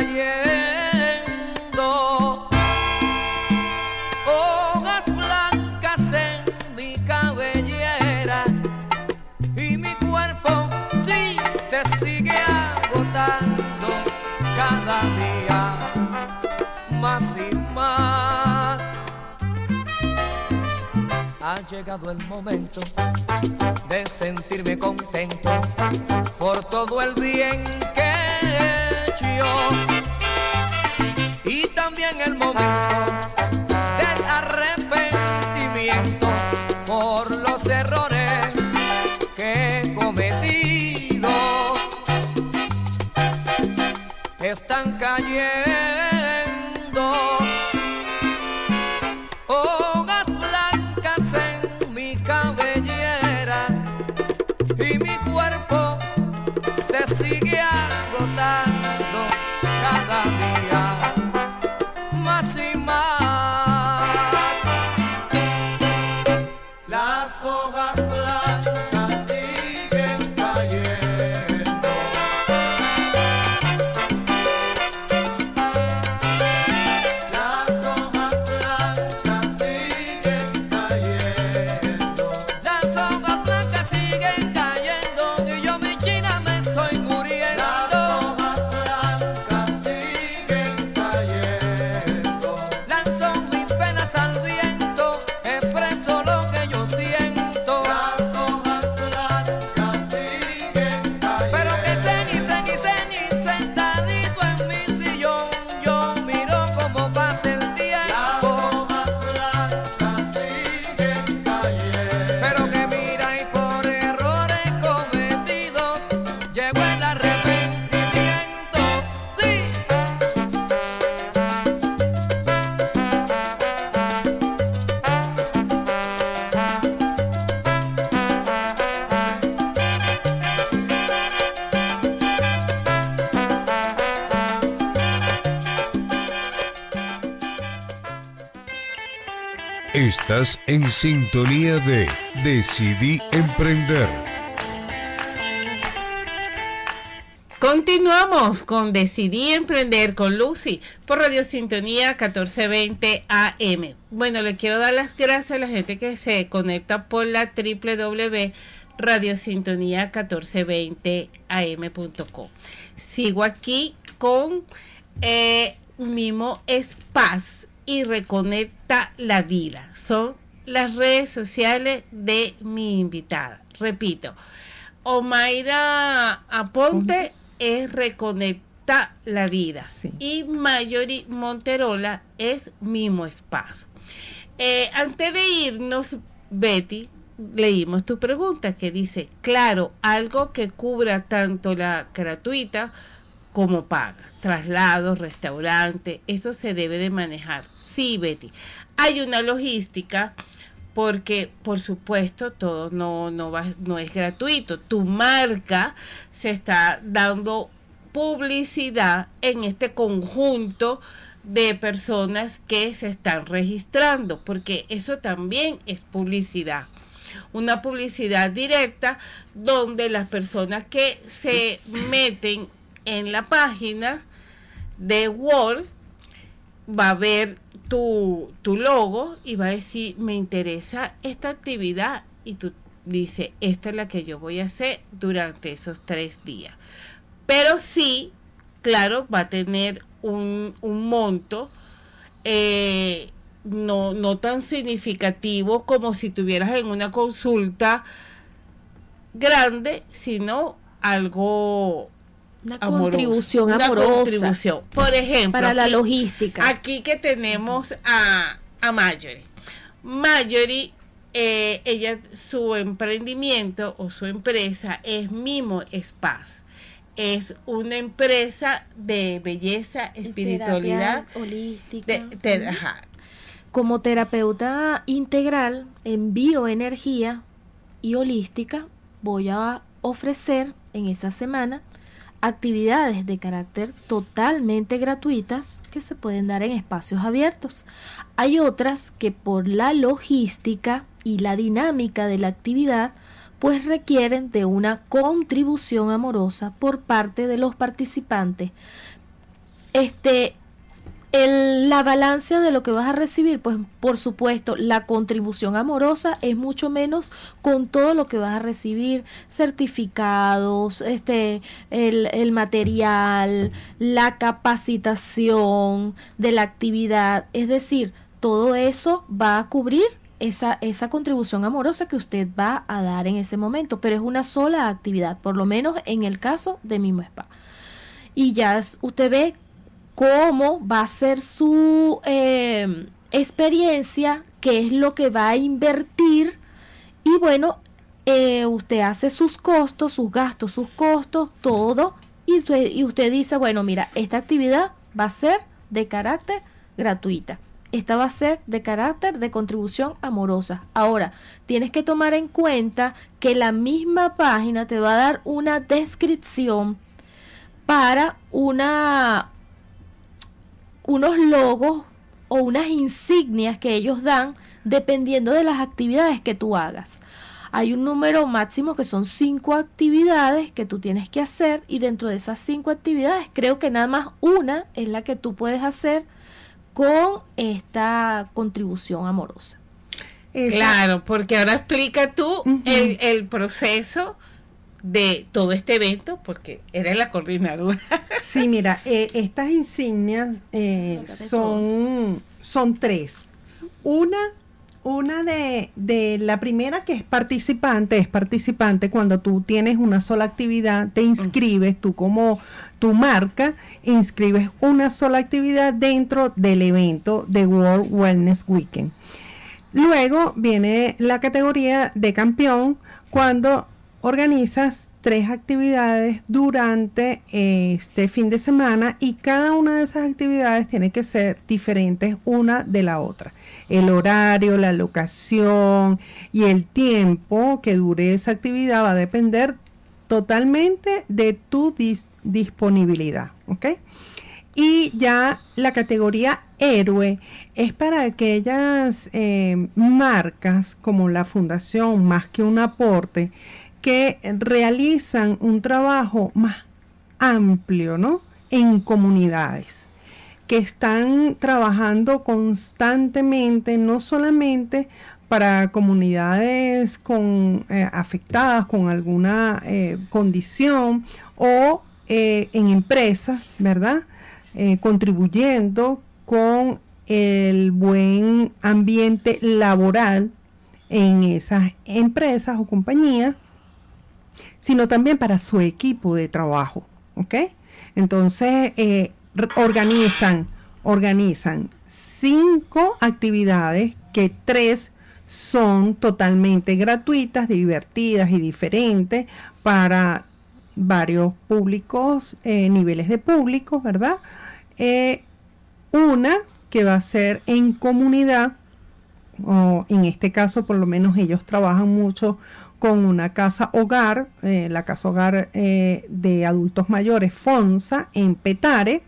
cayendo, hojas blancas en mi cabellera y mi cuerpo sí se sigue agotando cada día más y más. Ha llegado el momento de sentirme contento por todo el bien que he hecho, y también el momento del arrepentimiento por los errores que he cometido. Están cayendo hojas blancas en mi cabellera y mi cuerpo se sigue agotando cada día más y más. Las hojas blancas siguen cayendo. Las hojas blancas siguen cayendo. Las hojas blancas siguen cayendo y yo, mi china, me estoy muriendo. Las hojas blancas siguen cayendo. Lanzo mis penas al viento, expreso lo que yo siento. Las hojas blancas siguen cayendo. Pero que cenicen y cenicen, sentadito en mi sillón, yo miro cómo pasa el tiempo. Las hojas blancas siguen cayendo. Pero que mira, y por errores cometidos llegó el arrepentimiento. Sí. Estás en sintonía de Decidí Emprender. Continuamos con Decidí Emprender con Lucy por Radio Sintonía catorce veinte A M. Bueno, le quiero dar las gracias a la gente que se conecta por la doble u doble u doble u punto radio sintonía catorce veinte a m punto com. Sigo aquí con eh, Mimo Espaz y Reconecta la Vida. Son las redes sociales de mi invitada. Repito, Omaira Aponte uh-huh. es Reconecta la Vida, sí. Y Mayori Monterola es Mimo Espaz. Eh, antes de irnos, Betty, leímos tu pregunta que dice, claro, algo que cubra tanto la gratuita como paga, traslados, restaurante, eso se debe de manejar. Sí, Betty, hay una logística porque, por supuesto, todo no, no, va, no es gratuito. Tu marca se está dando publicidad en este conjunto de personas que se están registrando, porque eso también es publicidad. Una publicidad directa donde las personas que se meten en la página de Word va a ver tu, tu logo y va a decir, me interesa esta actividad, y tú dices, esta es la que yo voy a hacer durante esos tres días. Pero sí, claro, va a tener un, un monto eh, no, no tan significativo como si tuvieras en una consulta grande, sino algo una amoroso, contribución una amorosa, contribución. Por ejemplo, para la aquí, logística. Aquí que tenemos a, a Marjorie. Marjorie, eh, ella, su emprendimiento o su empresa es Mimo Espaz. Es una empresa de belleza, espiritualidad, terapia holística. De, te, ajá. Como terapeuta integral en bioenergía y holística, voy a ofrecer en esa semana actividades de carácter totalmente gratuitas que se pueden dar en espacios abiertos. Hay otras que por la logística y la dinámica de la actividad pues requieren de una contribución amorosa por parte de los participantes. este, el, la balanza de lo que vas a recibir, pues por supuesto, la contribución amorosa es mucho menos con todo lo que vas a recibir, certificados, este, el, el material, la capacitación de la actividad, es decir, todo eso va a cubrir esa, esa contribución amorosa que usted va a dar en ese momento, pero es una sola actividad, por lo menos en el caso de Mimo Spa. Y ya usted ve cómo va a ser su eh, experiencia, qué es lo que va a invertir, y bueno, eh, usted hace sus costos, sus gastos, sus costos, todo, y usted, y usted dice, bueno, mira, esta actividad va a ser de carácter gratuita. Esta va a ser de carácter de contribución amorosa. Ahora, tienes que tomar en cuenta que la misma página te va a dar una descripción para una, unos logos o unas insignias que ellos dan dependiendo de las actividades que tú hagas. Hay un número máximo que son cinco actividades que tú tienes que hacer, y dentro de esas cinco actividades creo que nada más una es la que tú puedes hacer con esta contribución amorosa. Esa. Claro, porque ahora explica tú uh-huh. el, el proceso de todo este evento, porque eres la coordinadora. Sí, mira, eh, estas insignias eh, son, son tres. Una, una de, de la primera, que es participante, es participante cuando tú tienes una sola actividad, te inscribes, uh-huh. tú como tu marca, inscribes una sola actividad dentro del evento de World Wellness Weekend. Luego viene la categoría de campeón, cuando organizas tres actividades durante este fin de semana, y cada una de esas actividades tiene que ser diferentes una de la otra. El horario, la locación y el tiempo que dure esa actividad va a depender totalmente de tu dis- disponibilidad, ¿ok? Y ya la categoría héroe es para aquellas eh, marcas como la Fundación Más que un Aporte, que realizan un trabajo más amplio, ¿no?, en comunidades, que están trabajando constantemente, no solamente para comunidades con eh, afectadas con alguna eh, condición, o eh, en empresas, ¿verdad?, eh, contribuyendo con el buen ambiente laboral en esas empresas o compañías, sino también para su equipo de trabajo, ¿ok? Entonces, eh, organizan, organizan cinco actividades, que tres son totalmente gratuitas, divertidas y diferentes para varios públicos, eh, niveles de públicos, ¿verdad? Eh, una que va a ser en comunidad, o en este caso por lo menos ellos trabajan mucho con una casa hogar, eh, la casa hogar eh, de adultos mayores FONSA en Petare,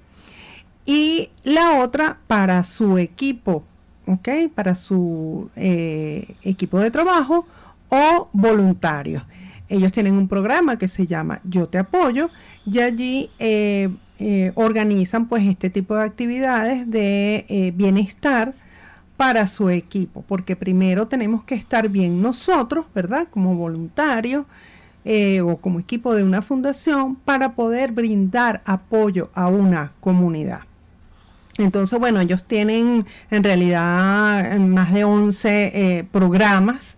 y la otra para su equipo, ¿ok?, para su eh, equipo de trabajo o voluntarios. Ellos tienen un programa que se llama Yo Te Apoyo, y allí eh, eh, organizan pues este tipo de actividades de eh, bienestar para su equipo, porque primero tenemos que estar bien nosotros, ¿verdad?, como voluntarios eh, o como equipo de una fundación, para poder brindar apoyo a una comunidad. Entonces, bueno, ellos tienen en realidad más de once eh, programas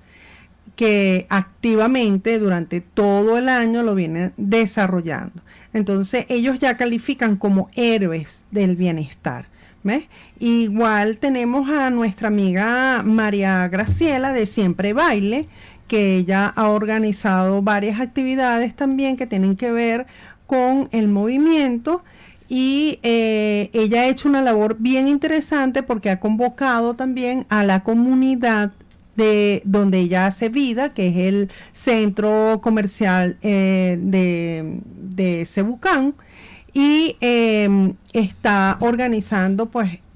que activamente durante todo el año lo vienen desarrollando. Entonces, ellos ya califican como héroes del bienestar, ¿ves? Igual tenemos a nuestra amiga María Graciela de Siempre Baile, que ella ha organizado varias actividades también que tienen que ver con el movimiento, y eh, ella ha hecho una labor bien interesante porque ha convocado también a la comunidad de donde ella hace vida, que es el centro comercial eh, de, de Cebucán, y eh, está organizando pues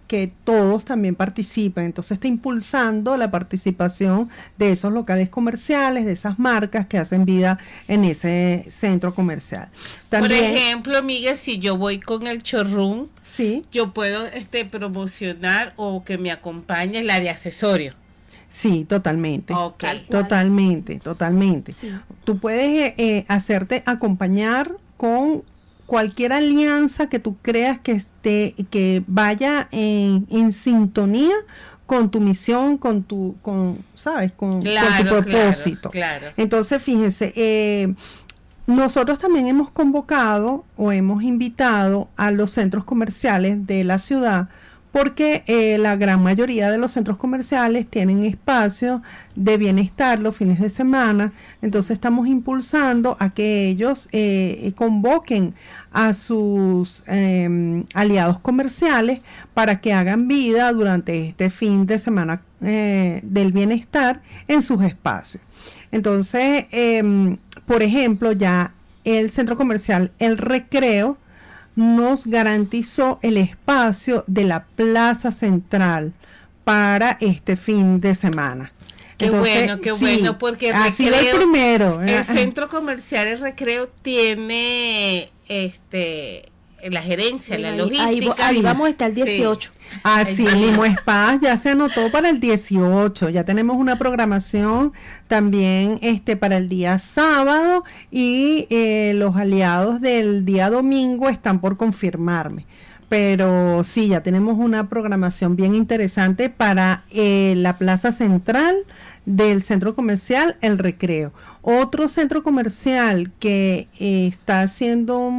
que todos también participen. Entonces está impulsando la participación de esos locales comerciales, de esas marcas que hacen vida en ese centro comercial. También, por ejemplo, Miguel, si yo voy con el showroom, sí, yo puedo este promocionar o que me acompañe el área de accesorio. Sí, totalmente. Okay. Totalmente, totalmente. Sí. Tú puedes eh, hacerte acompañar con cualquier alianza que tú creas que esté, que vaya en, en sintonía con tu misión, con tu, con, sabes, con, claro, con tu propósito. Claro, claro. Entonces, fíjense, eh, nosotros también hemos convocado o hemos invitado a los centros comerciales de la ciudad, porque eh, la gran mayoría de los centros comerciales tienen espacios de bienestar los fines de semana. Entonces estamos impulsando a que ellos eh, convoquen a sus eh, aliados comerciales para que hagan vida durante este fin de semana eh, del bienestar en sus espacios. Entonces, eh, por ejemplo, ya el centro comercial El Recreo nos garantizó el espacio de la Plaza Central para este fin de semana. Qué Entonces, bueno, qué sí, bueno, porque el ha sido el Recreo, primero. el centro comercial El Recreo tiene este la gerencia, la Ahí- logística. ahí, ahí vamos a estar el dieciocho. Así Ahí mismo, Spa ya se anotó para el dieciocho, ya tenemos una programación también este para el día sábado y eh, los aliados del día domingo están por confirmarme. Pero sí, ya tenemos una programación bien interesante para eh, la plaza central del centro comercial El Recreo. Otro centro comercial que eh, está haciendo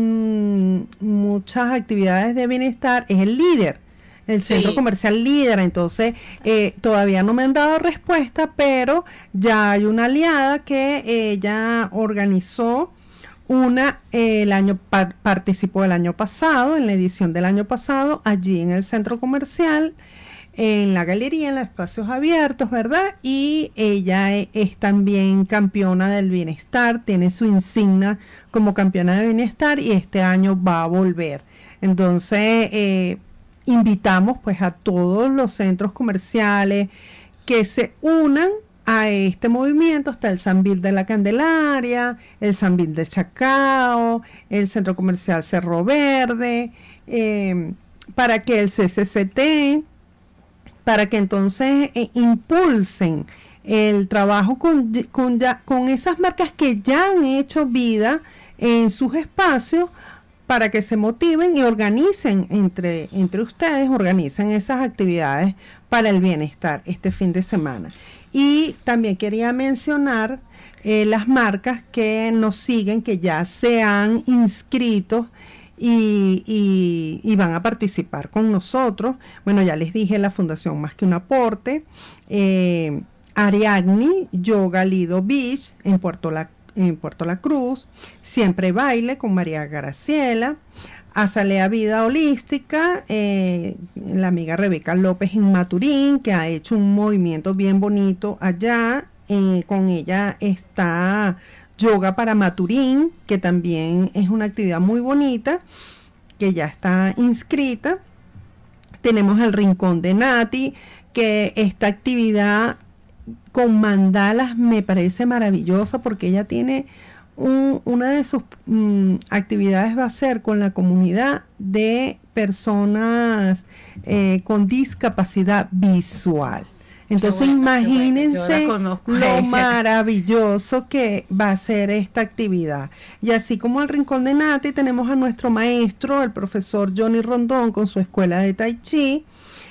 mm, muchas actividades de bienestar es el Líder, el centro Sí. comercial Líder. Entonces eh, todavía no me han dado respuesta, pero ya hay una aliada que ella organizó una, eh, el año pa- participó el año pasado, en la edición del año pasado, allí en el centro comercial, en la galería, en los espacios abiertos, ¿verdad? Y ella e- es también campeona del bienestar, tiene su insignia como campeona de bienestar y este año va a volver. Entonces, eh, invitamos pues a todos los centros comerciales que se unan a este movimiento. Está el Sambil de la Candelaria, el Sambil de Chacao, el Centro Comercial Cerro Verde, eh, para que el C C C T, para que entonces eh, impulsen el trabajo con, con, ya, con esas marcas que ya han hecho vida en sus espacios, para que se motiven y organicen entre, entre ustedes, organicen esas actividades para el bienestar este fin de semana. Y también quería mencionar eh, las marcas que nos siguen, que ya se han inscrito y, y, y van a participar con nosotros. Bueno, ya les dije, la Fundación Más que un Aporte, eh, Ariadne, Yoga Lido Beach en Puerto La, en Puerto La Cruz, Siempre Baile con María Graciela, Azalea Vida Holística, eh, la amiga Rebeca López en Maturín, que ha hecho un movimiento bien bonito allá. Eh, con ella está Yoga para Maturín, que también es una actividad muy bonita, que ya está inscrita. Tenemos el Rincón de Nati, que esta actividad con mandalas me parece maravillosa, porque ella tiene Un, una de sus mm, actividades va a ser con la comunidad de personas eh, con discapacidad visual. Entonces Qué bueno, imagínense qué bueno. Yo la conozco a lo ella. maravilloso que va a ser esta actividad. Y así como el Rincón de Nati, tenemos a nuestro maestro, el profesor Johnny Rondón, con su escuela de Tai Chi.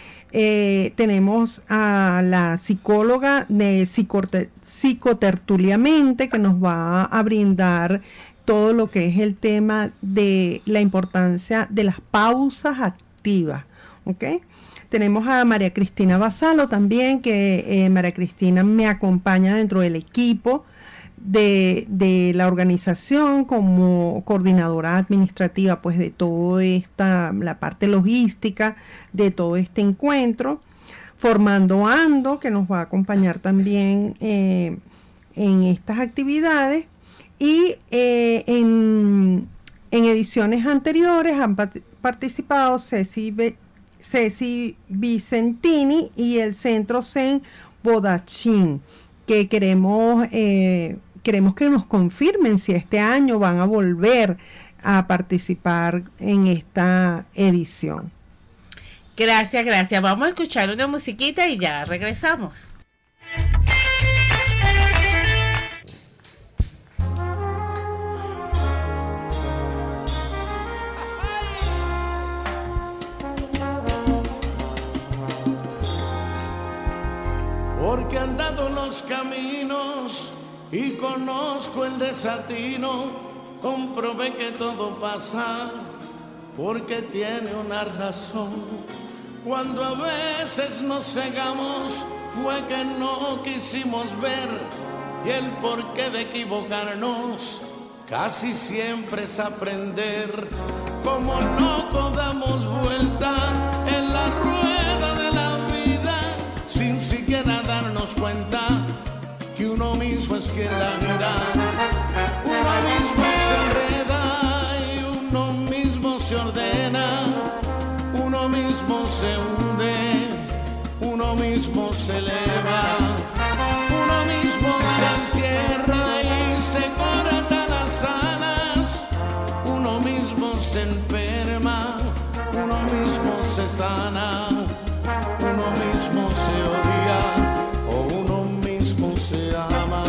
Eh, tenemos a la psicóloga de psicote- psicotertuliamente, que nos va a brindar todo lo que es el tema de la importancia de las pausas activas, ¿ok? Tenemos a María Cristina Basalo también, que eh, María Cristina me acompaña dentro del equipo de, de la organización como coordinadora administrativa, pues de toda esta, la parte logística de todo este encuentro. Formando Ando, que nos va a acompañar también eh, en estas actividades. Y eh, en, en ediciones anteriores han pat- participado Ceci, Be- Ceci Vicentini y el Centro Zen Bodachín, que queremos, eh, queremos que nos confirmen si este año van a volver a participar en esta edición. Gracias, gracias. Vamos a escuchar una musiquita y ya regresamos. Porque he andado los caminos y conozco el desatino, comprobé que todo pasa porque tiene una razón. Cuando a veces nos cegamos fue que no quisimos ver, y el porqué de equivocarnos casi siempre es aprender. Como loco damos vuelta en la rueda de la vida sin siquiera darnos cuenta que uno mismo es quien la mira. Uno mismo se enreda y uno mismo se ordena, uno mismo se hunde, uno mismo se eleva, uno mismo se encierra y se corta las alas, uno mismo se enferma, uno mismo se sana, uno mismo se odia o uno mismo se ama.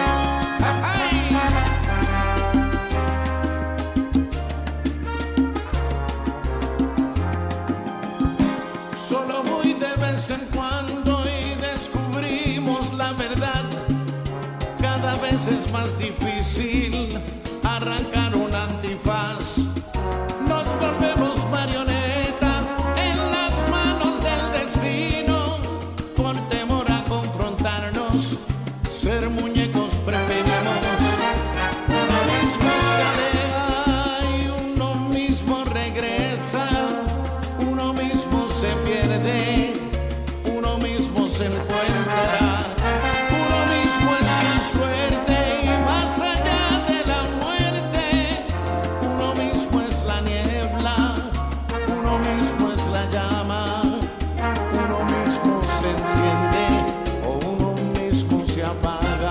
Solo muy de vez en cuando y descubrimos la verdad. Cada vez es más difícil arrancar un antifaz. Nos volvemos marionetas en las manos del destino. Por temor a confrontarnos, ser muñecos preferimos. Uno mismo se aleja y uno mismo regresa. Uno mismo se pierde, uno mismo se encuentra. Uno mismo es sin suerte y más allá de la muerte. Uno mismo es la niebla, uno mismo es la llama. Uno mismo se enciende o uno mismo se apaga.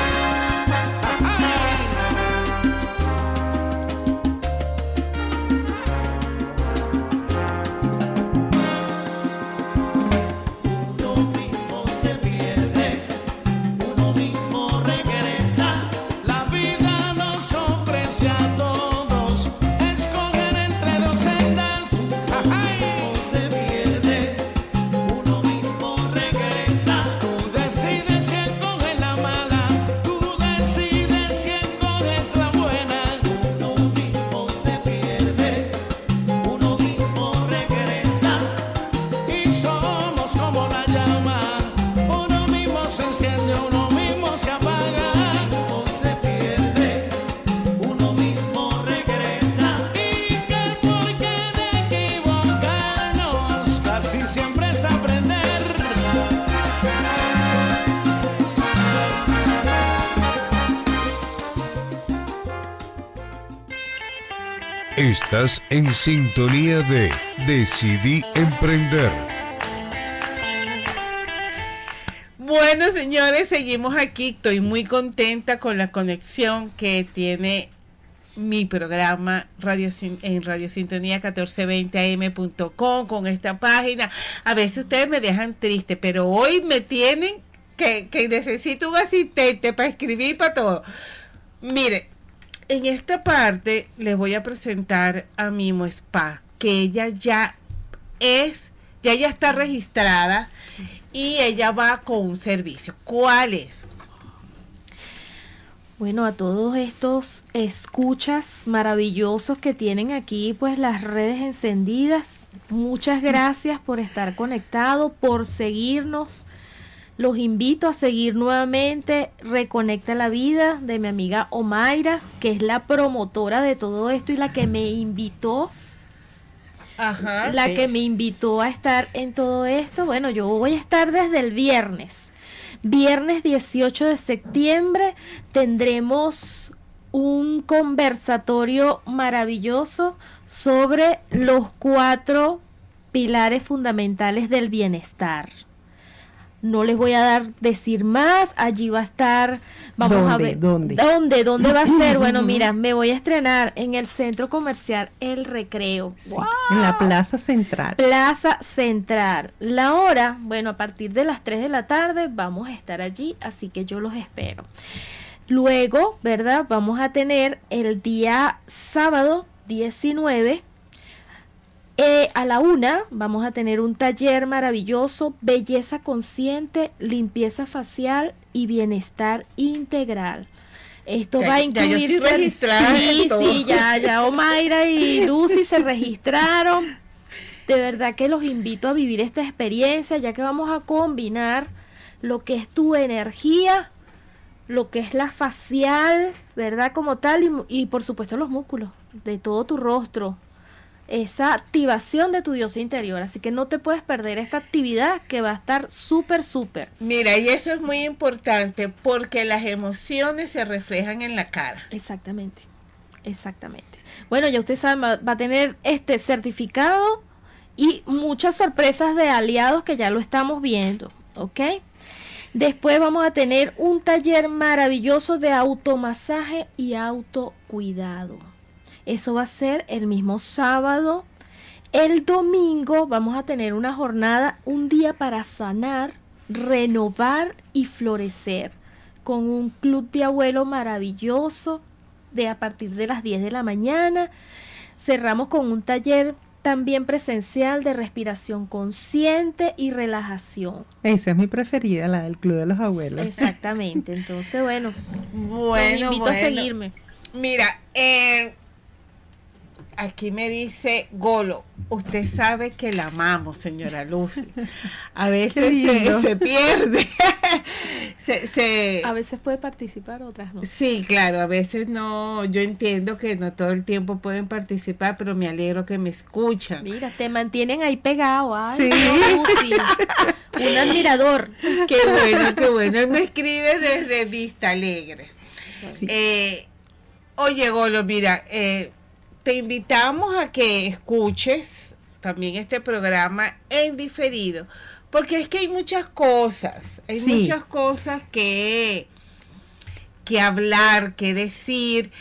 Uno mismo se pierde, uno mismo regresa. La vida nos ofrece a todos escoger entre dos sendas. Uno se pierde, uno mismo regresa. Tú decides si escoges la mala, tú decides si escoges la buena. Uno mismo se pierde, uno mismo regresa. Y somos como la llama, uno mismo se enciende, uno mismo se apaga. Uno se pierde, uno mismo regresa. Y que el porqué de equivocarnos casi siempre es aprender. Estás en sintonía de Decidí Emprender. Bueno, señores, seguimos aquí. Estoy muy contenta con la conexión que tiene mi programa Radio Sin- en Radio Sintonía catorce veinte a eme punto com, con esta página. A veces ustedes me dejan triste, pero hoy me tienen que, que necesito un asistente para escribir para todo. Mire, en esta parte les voy a presentar a Mimo Spa, que ella ya es, ya ya está registrada y ella va con un servicio. ¿Cuál es? Bueno, a todos estos escuchas maravillosos que tienen aquí, pues las redes encendidas, muchas gracias por estar conectado, por seguirnos. Los invito a seguir nuevamente Reconecta la Vida de mi amiga Omaira, que es la promotora de todo esto y la que me invitó, Ajá, la sí. que me invitó a estar en todo esto. Bueno, yo voy a estar desde el viernes. Viernes dieciocho de septiembre tendremos un conversatorio maravilloso sobre los cuatro pilares fundamentales del bienestar. No les voy a dar decir más, allí va a estar, vamos ¿Dónde, a ver, dónde? ¿dónde, dónde va a ser? Bueno, mira, me voy a estrenar en el Centro Comercial El Recreo. Sí, ¡Wow! en la Plaza Central. Plaza Central. La hora, bueno, a partir de las tres de la tarde vamos a estar allí, así que yo los espero. Luego, ¿verdad? Vamos a tener el día sábado diecinueve. Eh, a la una vamos a tener un taller maravilloso, belleza consciente, limpieza facial y bienestar integral. Esto Ya- va a ya yo incluir... estoy registrada Sí, en todo. sí, ya, ya Omaira y Lucy se registraron. De verdad que los invito a vivir esta experiencia, ya que vamos a combinar lo que es tu energía, lo que es la facial, ¿verdad? Como tal, y, y por supuesto los músculos de todo tu rostro. Esa activación de tu diosa interior, así que no te puedes perder esta actividad que va a estar súper, súper. Mira, y eso es muy importante porque las emociones se reflejan en la cara. Exactamente, exactamente. Bueno, ya usted sabe, va, va a tener este certificado y muchas sorpresas de aliados que ya lo estamos viendo, ¿ok? Después vamos a tener un taller maravilloso de automasaje y autocuidado. Eso va a ser el mismo sábado. El domingo vamos a tener una jornada, un día para sanar, renovar y florecer, con un club de abuelo maravilloso de a partir de las diez de la mañana. Cerramos con un taller también presencial de respiración consciente y relajación. Esa es mi preferida, la del Club de los Abuelos. Exactamente. Entonces, bueno, Bueno, los invito bueno. a seguirme. Mira, eh, aquí me dice Golo, usted sabe que la amamos, señora Lucy. A veces Qué lindo. se, se pierde. se, se- A veces puede participar, otras no. Sí, claro, a veces no, yo entiendo que no todo el tiempo pueden participar, pero me alegro que me escuchan. Mira, te mantienen ahí pegado. Ay, Sí. no, Lucy. Un admirador. Qué bueno, qué bueno. Él me escribe desde Vista Alegre. Sí. Eh, oye, Golo, mira, eh, te invitamos a que escuches también este programa en diferido, porque es que hay muchas cosas, hay Sí. muchas cosas que, que hablar, que decir.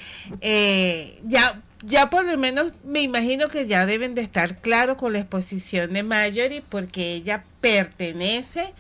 Eh, ya, ya por lo menos me imagino que ya deben de estar claros con la exposición de Marjorie, porque ella pertenece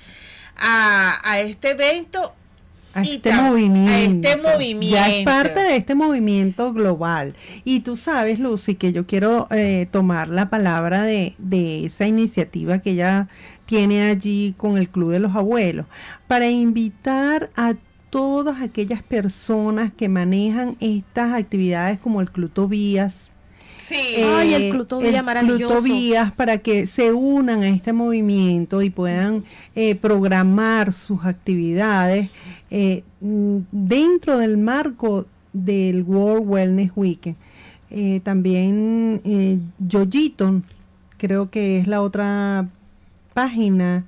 a, a este evento. A Y este tam- movimiento. a este movimiento. Ya es parte de este movimiento global. Y tú sabes, Lucy, que yo quiero eh, tomar la palabra de, de esa iniciativa que ella tiene allí con el Club de los Abuelos, para invitar a todas aquellas personas que manejan estas actividades como el Club Tobías. Sí. Ay, el Club Tobías, el maravilloso. Club Tobías, para que se unan a este movimiento y puedan eh, programar sus actividades eh, mm, dentro del marco del World Wellness Weekend. Eh, también eh, Yoyiton, creo que es la otra página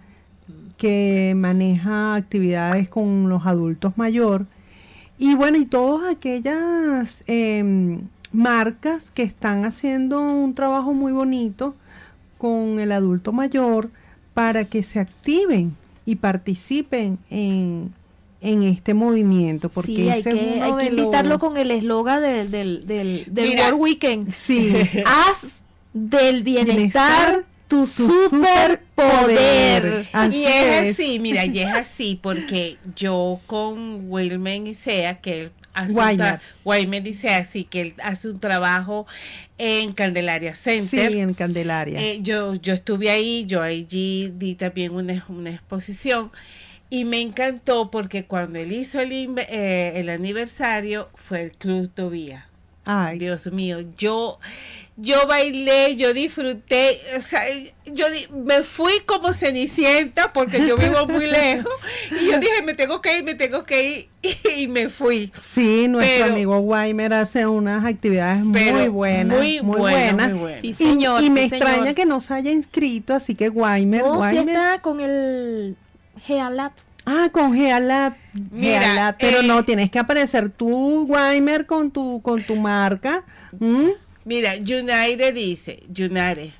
que maneja actividades con los adultos mayores. Y bueno, y todas aquellas eh, marcas que están haciendo un trabajo muy bonito con el adulto mayor para que se activen y participen en, en este movimiento, porque Sí, hay ese es que, uno hay que de invitarlo los- con el eslogan del, del, del, del Mira, World Weekend. Sí. Haz del bienestar, Bienestar tu, tu superpoder. superpoder. Así y es, es. así, mira, y es así porque yo con Wilmer Isea, que él hace un Weimer. tra- Weimer Isea, sí, que él hace un trabajo en Candelaria Center. Sí, en Candelaria. Eh, yo, yo estuve ahí, yo allí di también una, una exposición y me encantó porque cuando él hizo el, inve- eh, el aniversario fue el Club Tobías. Ay, Dios mío, yo yo bailé, yo disfruté, o sea, yo di- me fui como Cenicienta porque yo vivo muy lejos y yo dije, me tengo que ir, me tengo que ir y me fui. sí, nuestro pero- amigo Weimer hace unas actividades Pero muy buenas, muy muy, buena, buenas. muy buena. Sí, Y- señor, y, me sí, extraña señor. que no se haya inscrito, así que Weimer, No, sí Weimer- está con el Gealat. Ah, con Gealat, Mira, Gealat, pero eh, no, tienes que aparecer tú, Weimer, con tu con tu marca. ¿Mm? Mira, Yunaire dice, Yunaire,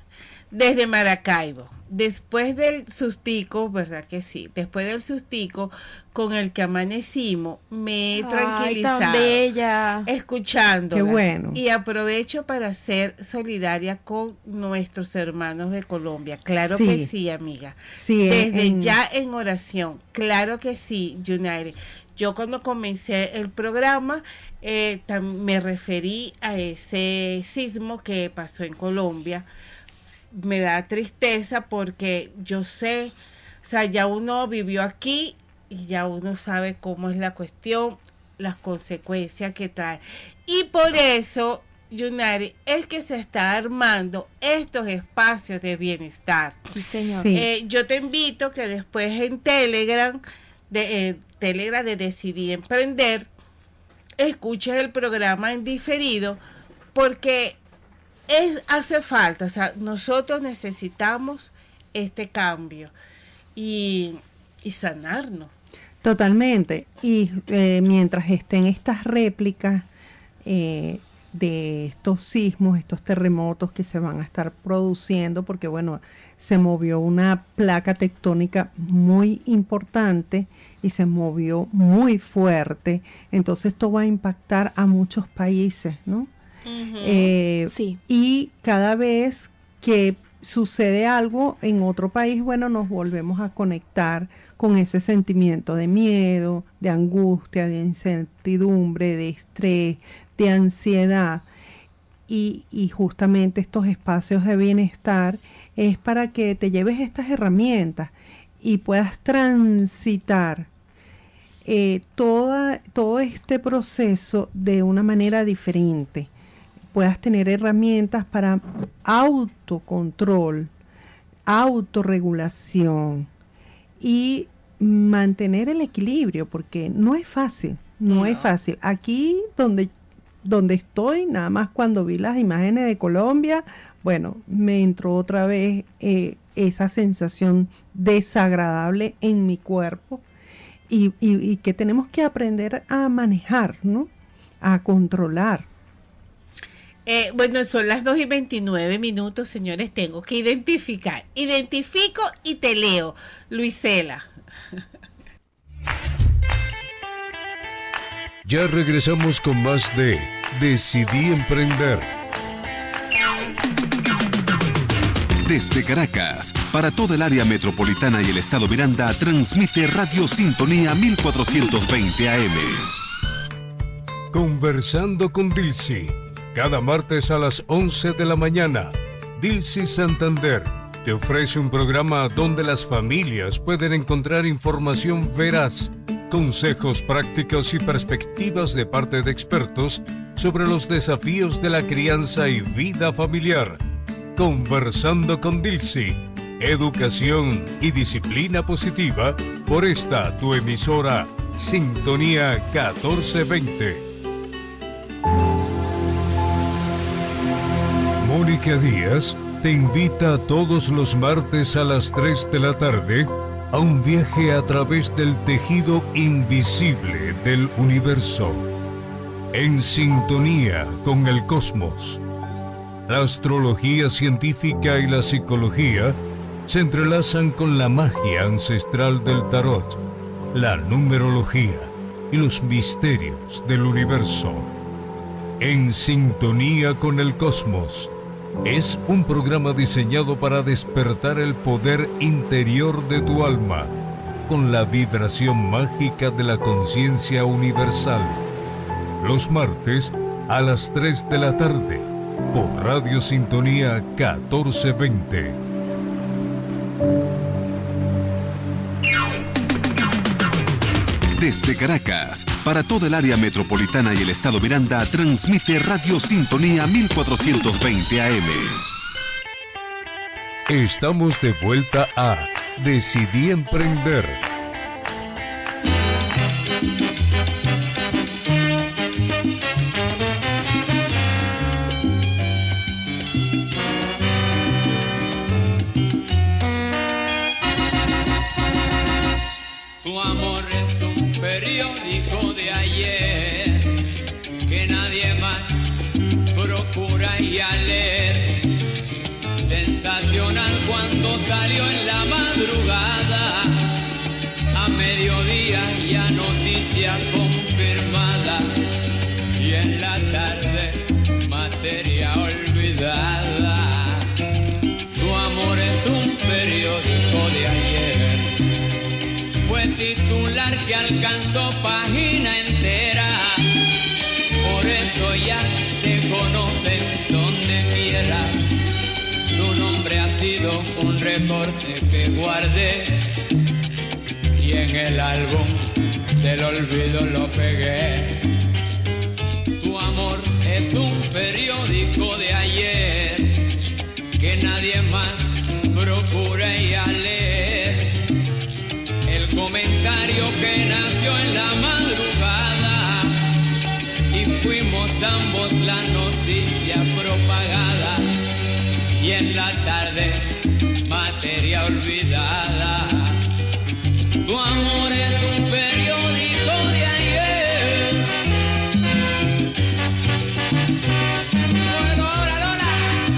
desde Maracaibo. Después del sustico, ¿verdad que sí? Después del sustico con el que amanecimos, me he tranquilizado. Ay, tan bella. Escuchándolas. Qué bueno. Y aprovecho para ser solidaria con nuestros hermanos de Colombia. Claro Sí. que sí, amiga. Sí, Desde en- ya en oración. Claro que sí, Yunairi. Yo cuando comencé el programa eh, tam- me referí a ese sismo que pasó en Colombia. Me da tristeza porque yo sé, o sea, ya uno vivió aquí y ya uno sabe cómo es la cuestión, las consecuencias que trae. Y por eso, Yunari, es que se está armando estos espacios de bienestar. Sí, señor. Sí. Eh, yo te invito que después en Telegram, de eh, Telegram de Decidí Emprender, escuches el programa en diferido, porque es hace falta, o sea, nosotros necesitamos este cambio y, y sanarnos. Totalmente. Y eh, mientras estén estas réplicas eh, de estos sismos, estos terremotos que se van a estar produciendo, porque bueno, se movió una placa tectónica muy importante y se movió muy fuerte, entonces esto va a impactar a muchos países, ¿no? Uh-huh. Eh, Sí. Y cada vez que sucede algo en otro país, bueno, nos volvemos a conectar con ese sentimiento de miedo, de angustia, de incertidumbre, de estrés, de ansiedad. Y, y justamente estos espacios de bienestar es para que te lleves estas herramientas y puedas transitar eh, toda, todo este proceso de una manera diferente. Puedas tener herramientas para autocontrol, autorregulación y mantener el equilibrio, porque no es fácil, no, no. es fácil. Aquí donde, donde estoy, nada más cuando vi las imágenes de Colombia, bueno, me entró otra vez eh, esa sensación desagradable en mi cuerpo y, y, y que tenemos que aprender a manejar, ¿no? A controlar. Eh, bueno, son las dos y veintinueve minutos, señores, tengo que identificar. Identifico y te leo. Luisela. Ya regresamos con más de Decidí Emprender. Desde Caracas, para toda el área metropolitana y el estado Miranda, transmite Radio Sintonía mil cuatrocientos veinte A M. Conversando con Dilcy. Cada martes a las once de la mañana, Dilcy Santander te ofrece un programa donde las familias pueden encontrar información veraz, consejos prácticos y perspectivas de parte de expertos sobre los desafíos de la crianza y vida familiar. Conversando con Dilcy, educación y disciplina positiva por esta tu emisora Sintonía catorce veinte. Mónica Díaz te invita todos los martes a las tres de la tarde a un viaje a través del tejido invisible del universo, en sintonía con el cosmos. La astrología científica y la psicología se entrelazan con la magia ancestral del tarot, la numerología y los misterios del universo. En sintonía con el cosmos es un programa diseñado para despertar el poder interior de tu alma con la vibración mágica de la conciencia universal. Los martes a las tres de la tarde por Radio Sintonía catorce veinte. Desde Caracas, para toda el área metropolitana y el estado Miranda, transmite Radio Sintonía mil cuatrocientos veinte A M. Estamos de vuelta a Decidí Emprender. Tu amor es un periódico de ayer que nadie más procura y a leer. Sensación periódico de ayer. Fue titular que alcanzó página entera. Por eso ya te conocen donde quiera. Tu nombre ha sido un recorte que guardé y en el álbum del olvido lo pegué. Tu amor es un periódico de ayer que nadie más procura ir a leer. El comentario que nació en la madrugada y fuimos ambos la noticia propagada, y en la tarde materia olvidada. Tu amor es un periódico de ayer. Bueno, hola, hola.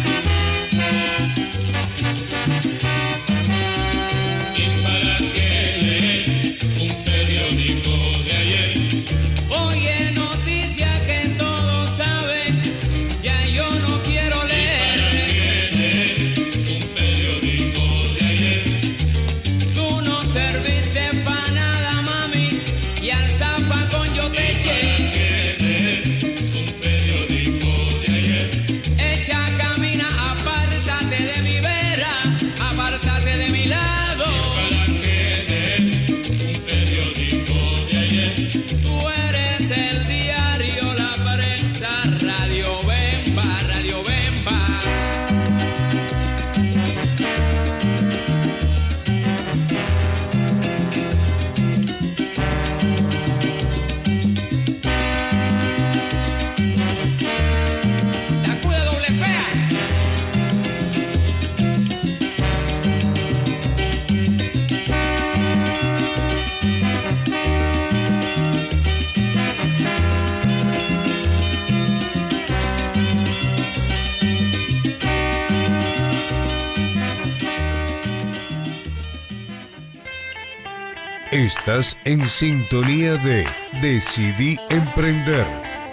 ¿Y para qué leer un periódico de ayer? Oye, noticia que todos saben, ya yo no quiero leer. ¿Y para qué leer un periódico de ayer? Tú no serviste pa' nada, mami, y al zapacón yo te eché. ¿Para qué leer un periódico de ayer? Echa, camina, apártate de mi vera, apártate de mi lado. ¿Y para qué leer un periódico de ayer? Tú eres el diario, la prensa, Radio Bemba, Radio Bemba. Sacude doble fea. Estás en sintonía de Decidí Emprender.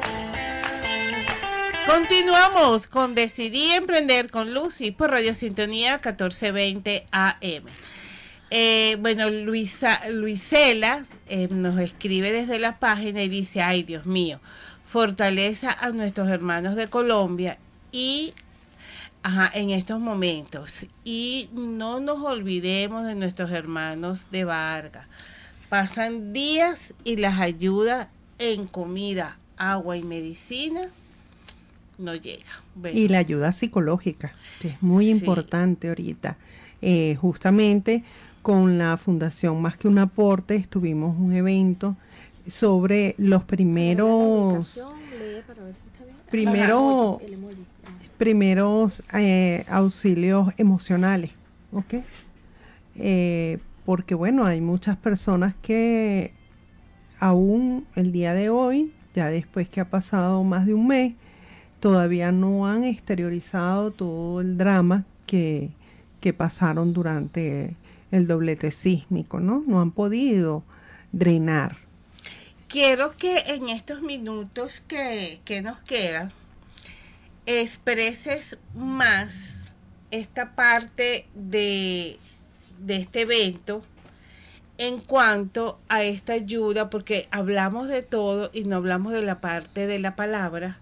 Continuamos con Decidí Emprender con Lucy por Radio Sintonía catorce veinte A M. Eh, bueno, Luisa, Luisela eh, nos escribe desde la página y dice: ay, Dios mío, fortaleza a nuestros hermanos de Colombia y ajá, en estos momentos. Y no nos olvidemos de nuestros hermanos de Vargas. Pasan días y las ayudas en comida, agua y medicina no llega. Bueno. Y la ayuda psicológica, que es muy Sí. importante ahorita. Eh, justamente con la Fundación Más que un Aporte estuvimos un evento sobre los primeros primero, primeros eh, auxilios emocionales, ¿ok? Eh, porque bueno, hay muchas personas que aún el día de hoy, ya después que ha pasado más de un mes, todavía no han exteriorizado todo el drama que, que pasaron durante el doblete sísmico, ¿no? No han podido drenar. Quiero que en estos minutos que, que nos quedan expreses más esta parte de, de este evento en cuanto a esta ayuda, porque hablamos de todo y no hablamos de la parte de la palabra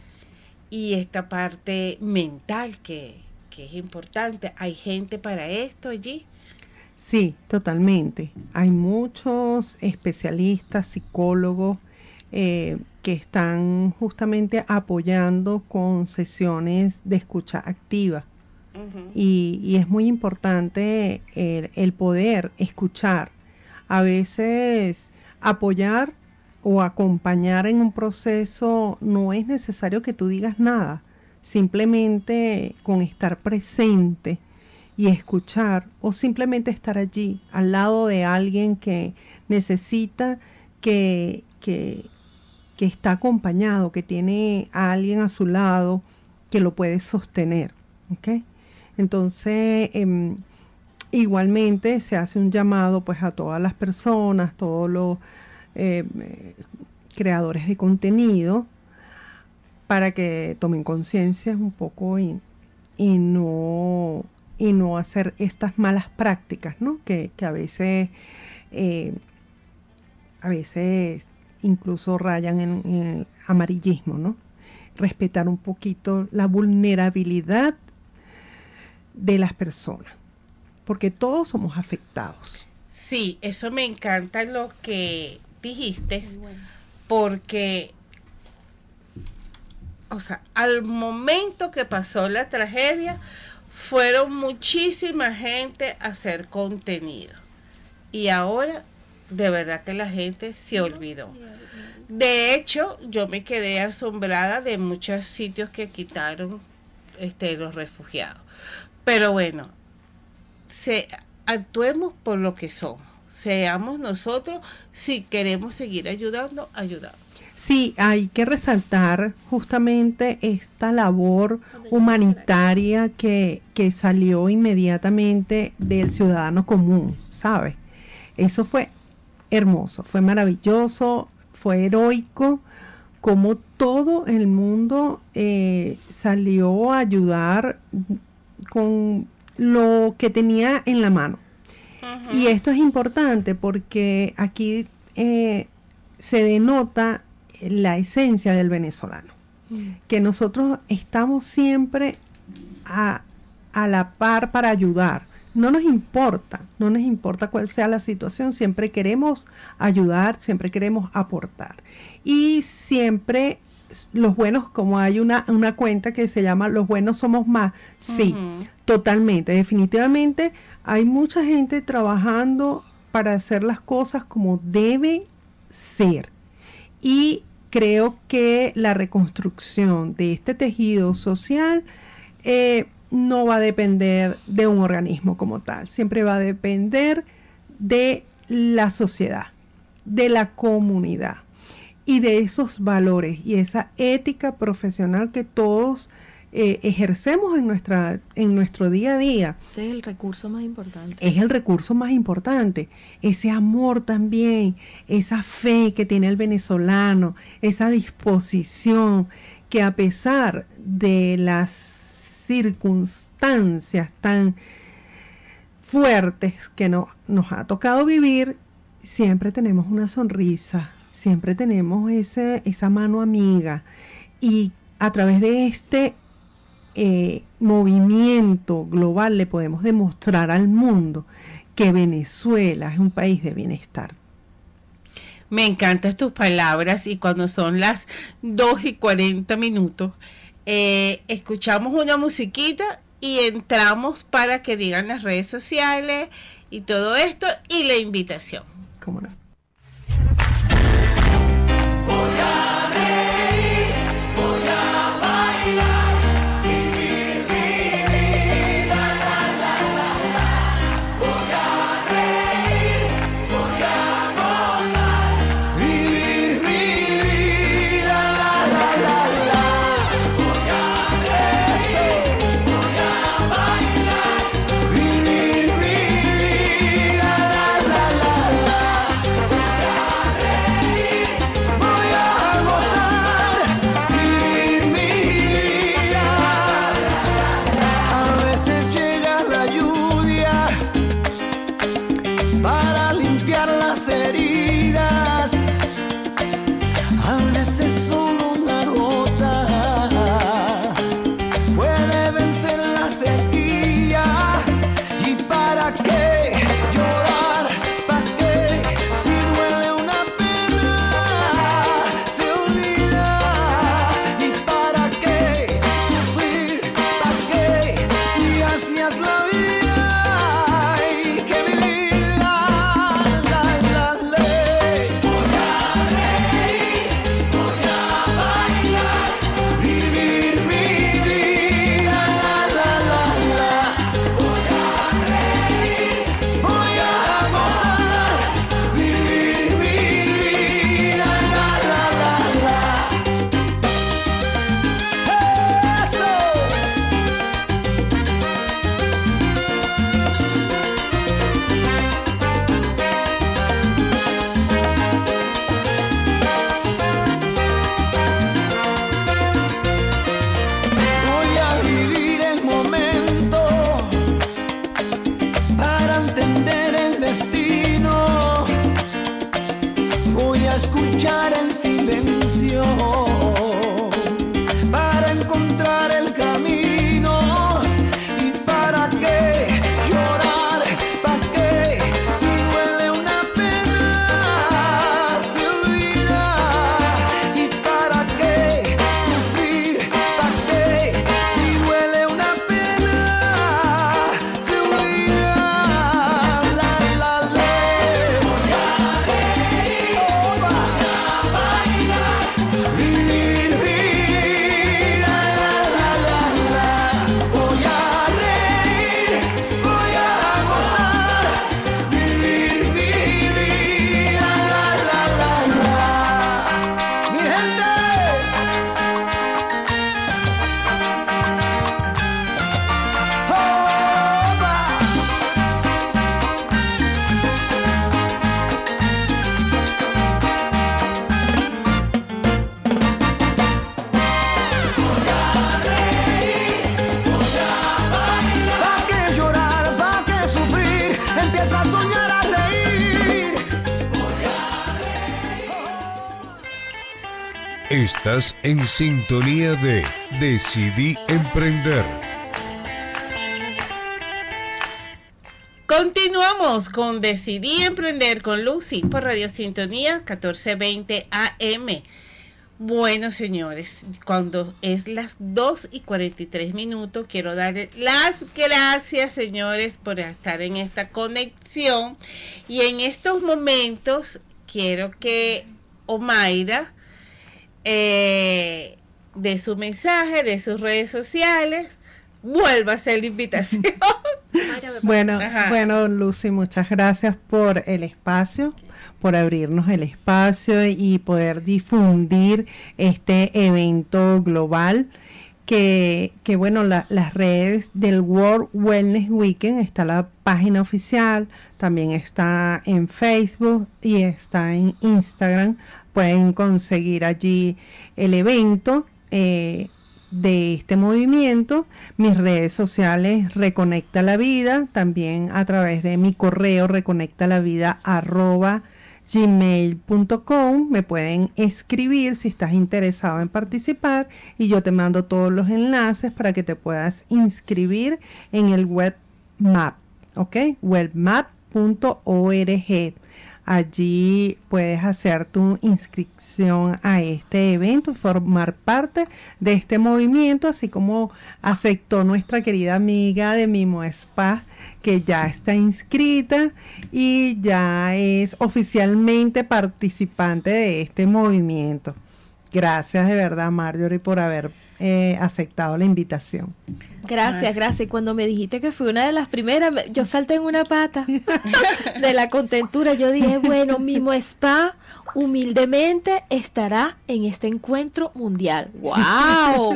y esta parte mental que, que es importante. ¿Hay gente para esto allí? Sí, totalmente. Hay muchos especialistas, psicólogos, eh, que están justamente apoyando con sesiones de escucha activa. Uh-huh. Y, y es muy importante el, el poder escuchar. A veces apoyar o acompañar en un proceso no es necesario que tú digas nada, simplemente con estar presente y escuchar, o simplemente estar allí al lado de alguien que necesita, que, que, que está acompañado, que tiene a alguien a su lado que lo puede sostener, ¿ok? Entonces, eh, igualmente se hace un llamado pues a todas las personas, todos los eh, creadores de contenido, para que tomen conciencia un poco y, y no y no hacer estas malas prácticas, ¿no? Que, que a veces, eh, a veces incluso rayan en, en el amarillismo, ¿no? Respetar un poquito la vulnerabilidad de las personas, porque todos somos afectados. Sí, eso me encanta lo que dijiste, porque, o sea, al momento que pasó la tragedia, fueron muchísima gente a hacer contenido. Y ahora, de verdad que la gente se olvidó. De hecho, yo me quedé asombrada de muchos sitios que quitaron este, los refugiados. Pero bueno, se, actuemos por lo que somos. Seamos nosotros, si queremos seguir ayudando, ayudando. Sí, hay que resaltar justamente esta labor humanitaria que, que salió inmediatamente del ciudadano común, ¿sabes? Eso fue hermoso, fue maravilloso, fue heroico, como todo el mundo eh, salió a ayudar con lo que tenía en la mano. Uh-huh. Y esto es importante porque aquí eh, se denota la esencia del venezolano, uh-huh. que nosotros estamos siempre a, a la par para ayudar. No nos importa, no nos importa cuál sea la situación, siempre queremos ayudar, siempre queremos aportar. Y siempre los buenos, como hay una, una cuenta que se llama Los Buenos Somos Más, sí, uh-huh. totalmente, definitivamente hay mucha gente trabajando para hacer las cosas como debe ser. Y creo que la reconstrucción de este tejido social eh, no va a depender de un organismo como tal, siempre va a depender de la sociedad, de la comunidad y de esos valores y esa ética profesional que todos eh, ejercemos en nuestra en nuestro día a día. Ese es el recurso más importante. Es el recurso más importante, ese amor también, esa fe que tiene el venezolano, esa disposición que a pesar de las circunstancias tan fuertes que no, nos ha tocado vivir, siempre tenemos una sonrisa, siempre tenemos ese, esa mano amiga, y a través de este eh, movimiento global le podemos demostrar al mundo que Venezuela es un país de bienestar. Me encantan tus palabras, y cuando son las dos y cuarenta minutos Eh, escuchamos una musiquita y entramos para que digan las redes sociales y todo esto y la invitación. ¿Cómo no? Voy a reír, voy a bailar, vivir mi vida, la la la la. Voy a reír, voy a gozar, vivir mi vida, la la la la. Estás en sintonía de Decidí Emprender. Continuamos con Decidí Emprender con Lucy por Radio Sintonía catorce veinte A M. Bueno, señores, cuando es las dos y cuarenta y tres minutos, quiero darles las gracias, señores, por estar en esta conexión. Y en estos momentos quiero que Omaira eh, de su mensaje, de sus redes sociales, vuelva a hacer la invitación. Bueno, Ajá. bueno, Lucy, muchas gracias por el espacio, por abrirnos el espacio y poder difundir este evento global que, que bueno, la, las redes del World Wellness Weekend, está la página oficial, también está en Facebook y está en Instagram. Pueden conseguir allí el evento eh, de este movimiento. Mis redes sociales, Reconecta la Vida, también a través de mi correo reconectalavida arroba gmail punto com. Me pueden escribir si estás interesado en participar y yo te mando todos los enlaces para que te puedas inscribir en el webmap, ¿ok? webmap punto org. Allí puedes hacer tu inscripción a este evento, formar parte de este movimiento, así como aceptó nuestra querida amiga de Mimo Spa, que ya está inscrita y ya es oficialmente participante de este movimiento. Gracias de verdad, Marjorie, por haber eh, aceptado la invitación. Gracias, gracias. Y cuando me dijiste que fui una de las primeras, me- yo salté en una pata de la contentura. Yo dije, bueno, Mimo Spa humildemente estará en este encuentro mundial. ¡Wow!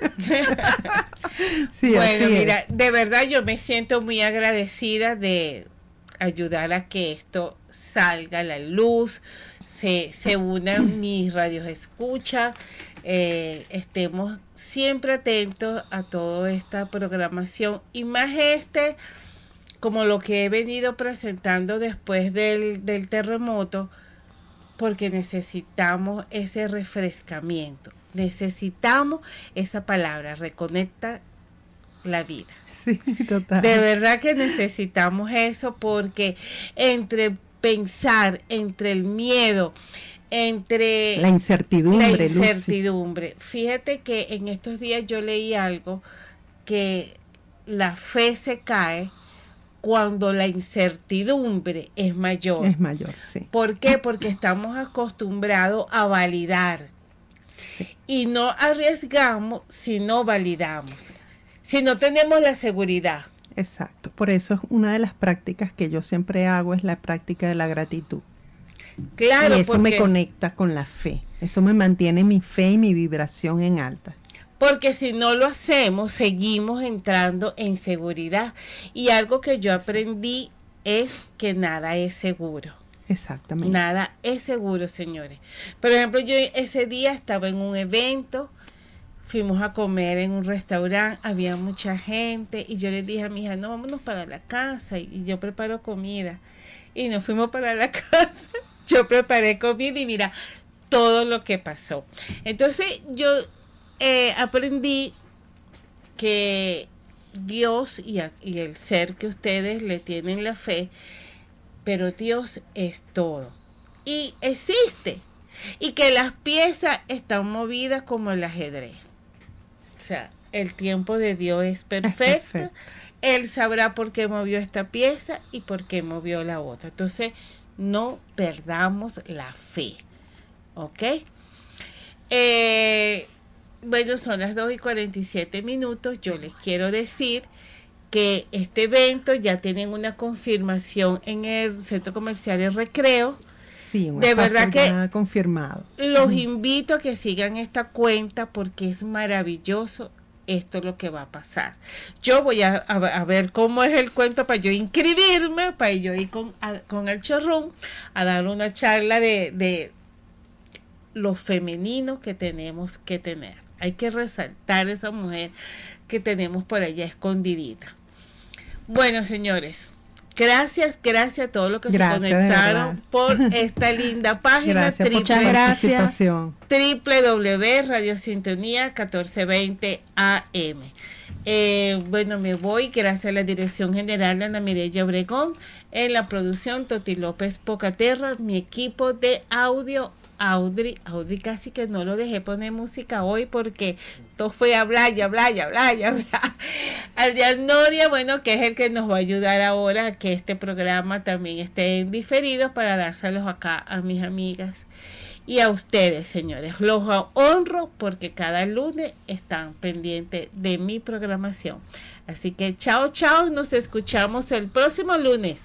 Sí, Bueno, así es. mira, de verdad yo me siento muy agradecida de ayudar a que esto salga a la luz, se, se unan mis radios escucha, eh, estemos siempre atentos a toda esta programación y más este, como lo que he venido presentando después del, del terremoto, porque necesitamos ese refrescamiento, necesitamos esa palabra, reconecta la vida. Sí, total. De verdad que necesitamos eso porque entre pensar, entre el miedo, entre La incertidumbre, la Lucy. incertidumbre. Fíjate que en estos días yo leí algo que la fe se cae cuando la incertidumbre es mayor. Es mayor, sí. ¿Por qué? Porque estamos acostumbrados a validar y no arriesgamos si no validamos, si no tenemos la seguridad. Exacto. Por eso es una de las prácticas que yo siempre hago, es la práctica de la gratitud. Claro, y eso porque, me conecta con la fe. Eso me mantiene mi fe y mi vibración en alta. porque si no lo hacemos, seguimos entrando en seguridad. Y algo que yo aprendí es que nada es seguro. Exactamente. Nada es seguro, señores. Por ejemplo, yo ese día estaba en un evento, fuimos a comer en un restaurante, había mucha gente y yo le dije a mi hija, no, vámonos para la casa y, y yo preparo comida. Y nos fuimos para la casa, yo preparé comida y mira todo lo que pasó. Entonces yo eh, aprendí que Dios y, a, y el ser que ustedes le tienen la fe, pero Dios es todo y existe y que las piezas están movidas como el ajedrez. O sea, el tiempo de Dios es perfecto. Es perfecto. Él sabrá por qué movió esta pieza y por qué movió la otra. Entonces, no perdamos la fe. ¿Ok? Eh, bueno, son las dos y cuarenta y siete minutos. Yo les quiero decir que este evento ya tienen una confirmación en el Centro Comercial El Recreo. Sí, un De verdad espacio que ya confirmado. Los Ujú. invito a que sigan esta cuenta porque es maravilloso. Esto es lo que va a pasar. Yo voy a, a, a ver cómo es el cuento para yo inscribirme, para yo ir con, a, con el showroom a dar una charla de, de lo femenino que tenemos que tener. Hay que resaltar esa mujer que tenemos por allá escondidita. Bueno, señores, Gracias, gracias a todos los que Gracias, se conectaron por esta linda página. Gracias por Muchas tu gracias. participación. doble u doble u doble u punto Radio Sintonía catorce veinte A M. Eh, bueno, me voy gracias a la dirección general de Ana Mireya Obregón, en la producción Toti López Pocaterra, mi equipo de audio, Audrey, Audrey casi que no lo dejé poner música hoy porque todo fue hablar y hablar y hablar y hablar. Adrián Noria, bueno, que es el que nos va a ayudar ahora a que este programa también esté en diferido para dárselos acá a mis amigas. Y a ustedes, señores, los honro porque cada lunes están pendientes de mi programación. Así que chao, chao, nos escuchamos el próximo lunes.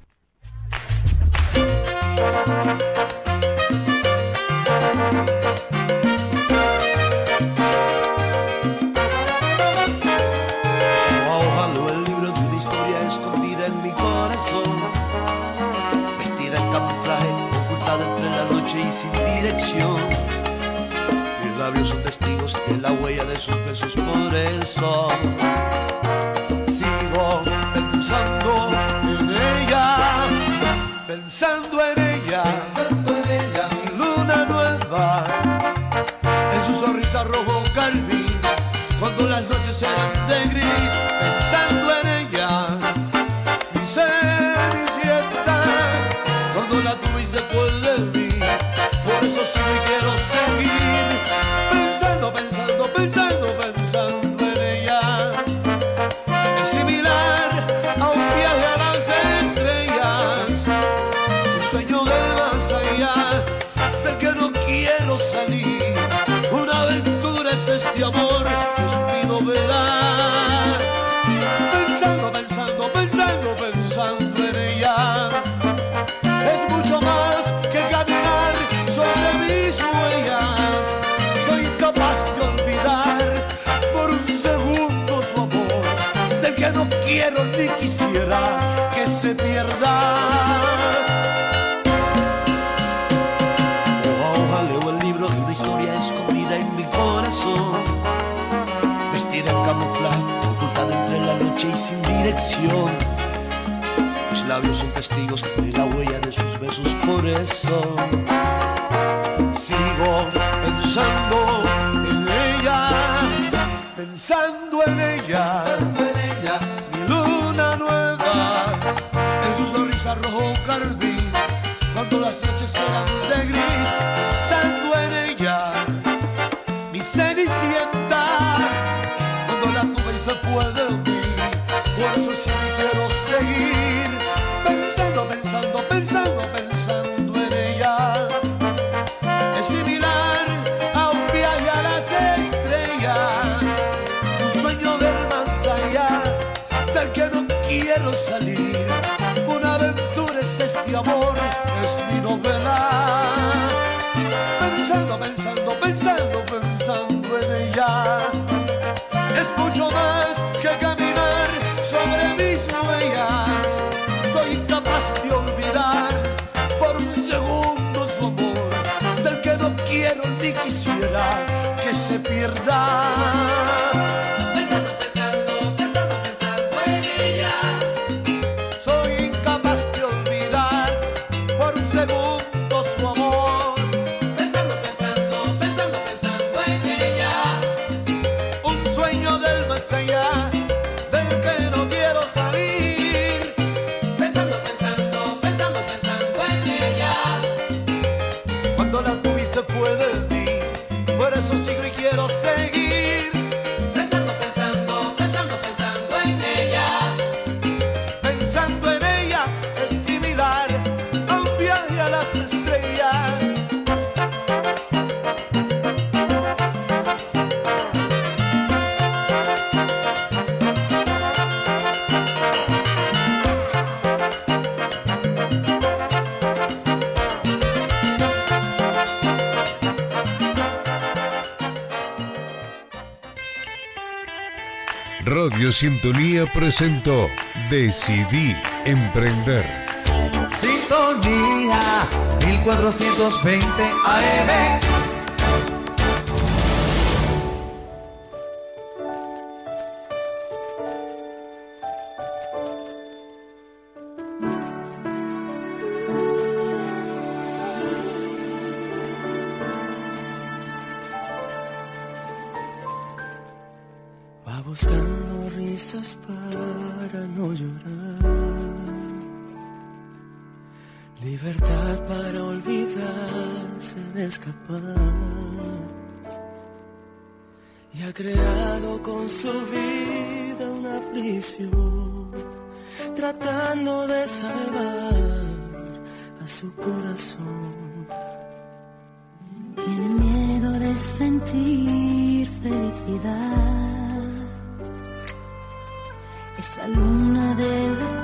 Ahogando el libro de una historia escondida en mi corazón, vestida en camuflaje, ocultada entre la noche y sin dirección. Mis labios son testigos de la huella de sus besos, por eso sigo pensando en ella, pensando en ella, pensando en ella, mi luna nueva, en su sonrisa rojo carmín, cuando las noches eran de gris, pensando en ella, mi cenicienta, cuando la tuve y se fue de mí, por eso sigo y quiero seguir, pensando, pensando, pensando, pensando en ella, es similar a un viaje a las estrellas, un sueño del más allá, del que no quiero salir, una aventura es este amor, es mi novela, pensando, pensando, pensando, pensando en ella, es mucho más que caminar sobre mis huellas, soy incapaz de olvidar por un segundo su amor, del que no quiero ni quisiera que se pierda. Hoja a hoja leo el libro de una historia escondida en mi corazón, vestida en camuflaje, ocultada entre la noche y sin dirección. Mis labios son testigos de la huella de sus besos, por eso sigo pensando en ella, pensando en ella, pensando en ella, mi luna nueva, en su sonrisa rojo carmín, cuando las noches eran de gris, pensando en ella, mi cenicienta, cuando la tuve y se fue de mí, por eso sí quiero seguir, pensando, pensando, pensando, pensando en ella, es similar a un viaje a las estrellas, un sueño del más allá, del que no quiero salir, una aventura es este amor, es mi novela, pensando, pensando, pensando, pensando en ella, es mucho más que caminar sobre mis huellas, soy incapaz de olvidar por un segundo su amor, del que no quiero ni quisiera que se pierda. Pensando, pensando, pensando, pensando en ella, soy incapaz de olvidar por un segundo su amor, pensando, pensando, pensando, pensando en ella, un sueño del más allá, del que no quiero salir, pensando, pensando, pensando, pensando en ella, cuando la tuve y se fue de mí, por eso sigo y quiero seguir, pensando, pensando, pensando, pensando en ella, pensando en ella, es similar a un viaje a las estrellas. Radio Sintonía presentó Decidí Emprender. Sintonía mil cuatrocientos veinte A M. buscando risas para no llorar, libertad para olvidarse de escapar, y ha creado con su vida una prisión, tratando de salvar a su corazón. Tiene miedo de sentir felicidad, esa luna de la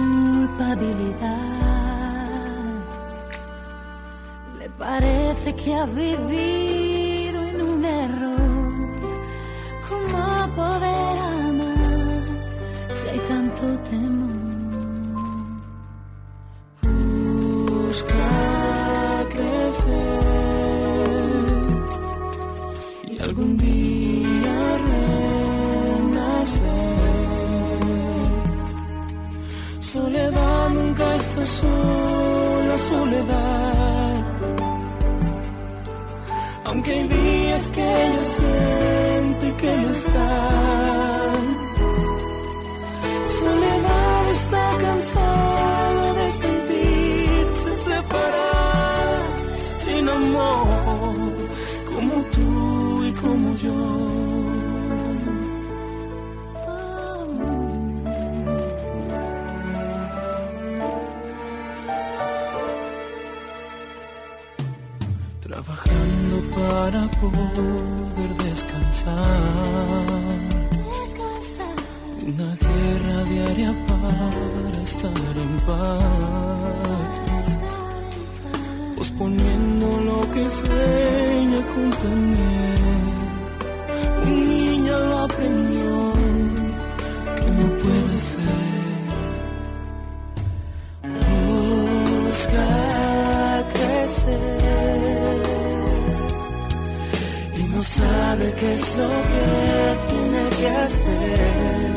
culpabilidad. Le parece que ha vivido en un error. ¿Cómo poder amar si hay tanto temor? Busca crecer y algún día renacer. Soledad nunca está sola, soledad. Aunque hay días que ella siente que no está. Soledad está cansada de sentirse separada, sin amor, como tú y como yo. Trabajando para poder descansar, una guerra diaria para estar en paz, posponiendo lo que sueña con tener. Un niño lo aprendió, que no puede ser. Busca crecer y no sabe qué es lo que tiene que hacer.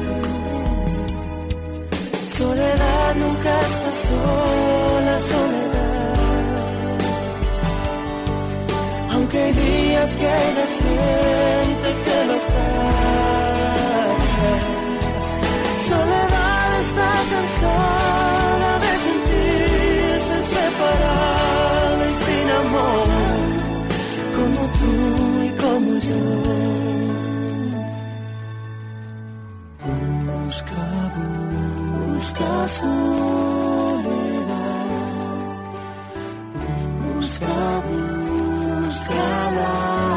Soledad nunca está sola, soledad. Aunque hay días que ella siente que lo está. Soledad está cansada de sentirse separada y sin amor, como tú y como yo. Busca, busca soledad, busca, busca la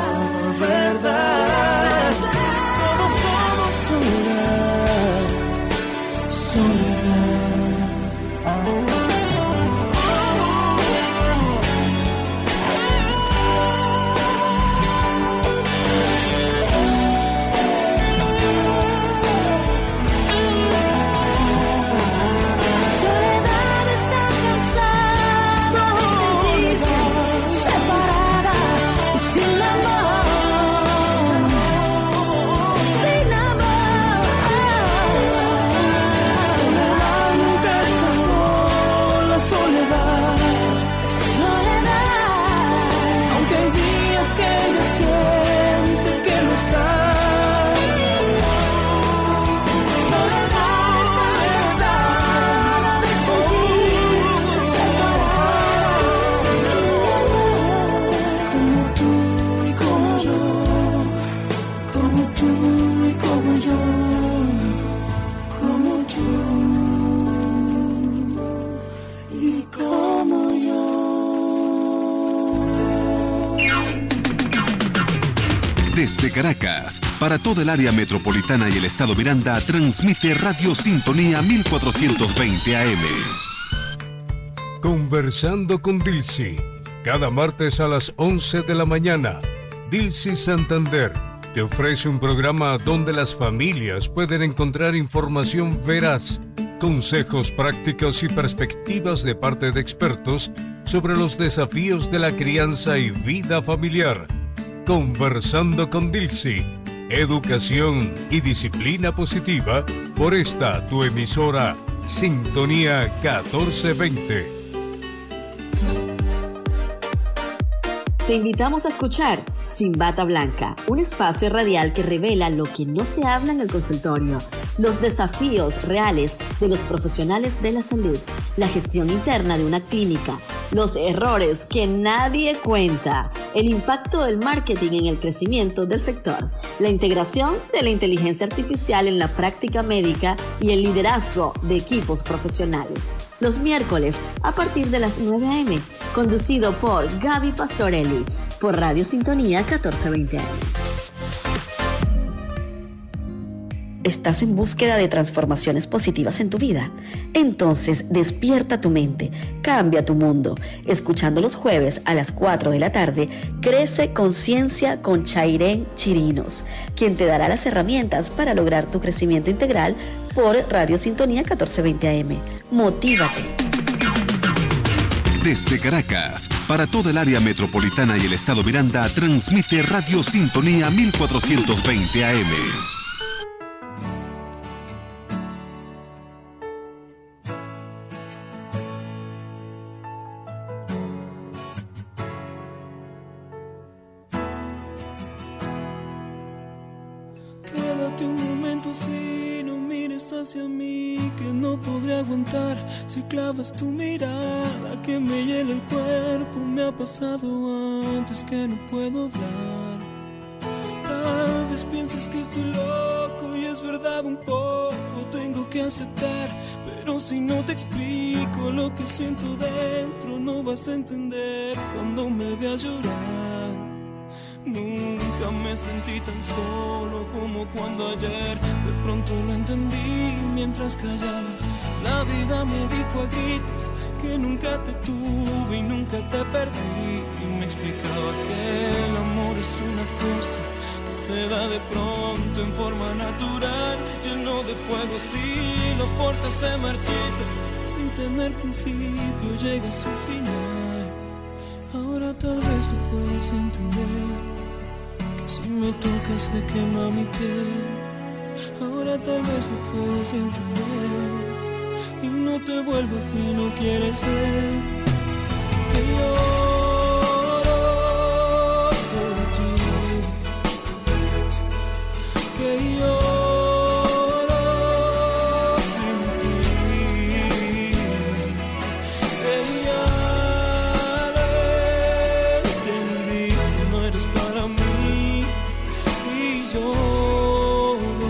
verdad. Todos somos soledad, soledad. Desde Caracas, para toda el área metropolitana y el estado Miranda, transmite Radio Sintonía mil cuatrocientos veinte A M. Conversando con Dilcy, cada martes a las once de la mañana. Dilcy Santander te ofrece un programa donde las familias pueden encontrar información veraz, consejos prácticos y perspectivas de parte de expertos sobre los desafíos de la crianza y vida familiar. Conversando con Dilcy, educación y disciplina positiva por esta tu emisora Sintonía catorce veinte. Te invitamos a escuchar Sin Bata Blanca, un espacio radial que revela lo que no se habla en el consultorio, los desafíos reales de los profesionales de la salud, la gestión interna de una clínica, los errores que nadie cuenta, el impacto del marketing en el crecimiento del sector, la integración de la inteligencia artificial en la práctica médica y el liderazgo de equipos profesionales. Los miércoles a partir de las nueve a eme, conducido por Gaby Pastorelli, por Radio Sintonía catorce veinte A M. ¿Estás en búsqueda de transformaciones positivas en tu vida? Entonces despierta tu mente, cambia tu mundo. Escuchando los jueves a las cuatro de la tarde, Crece Conciencia con Chairén Chirinos, quien te dará las herramientas para lograr tu crecimiento integral por Radio Sintonía catorce veinte A M. Motívate. Desde Caracas, para toda el área metropolitana y el estado Miranda, transmite Radio Sintonía mil cuatrocientos veinte A M. Quédate un momento así, no mires hacia mí, que no podré aguantar si clavas tu mirada que me hiela el cuerpo. Me ha pasado antes que no puedo hablar. Tal vez piensas que estoy loco y es verdad un poco, tengo que aceptar, pero si no te explico lo que siento dentro, no vas a entender cuando me veas llorar. Nunca me sentí tan solo como cuando ayer de pronto lo entendí mientras callaba. La vida me dijo a gritos que nunca te tuve y nunca te perdí, y me explicaba que el amor es una cosa que se da de pronto en forma natural, lleno de fuego. Si lo forzas se marchita, sin tener principio llega a su final. Ahora tal vez lo puedes entender, que si me tocas se quema mi piel. Ahora tal vez lo puedes entender y no te vuelvas si no quieres ver que lloro por ti, que lloro sin ti, que ya lo entendí, que no eres para mí y lloro.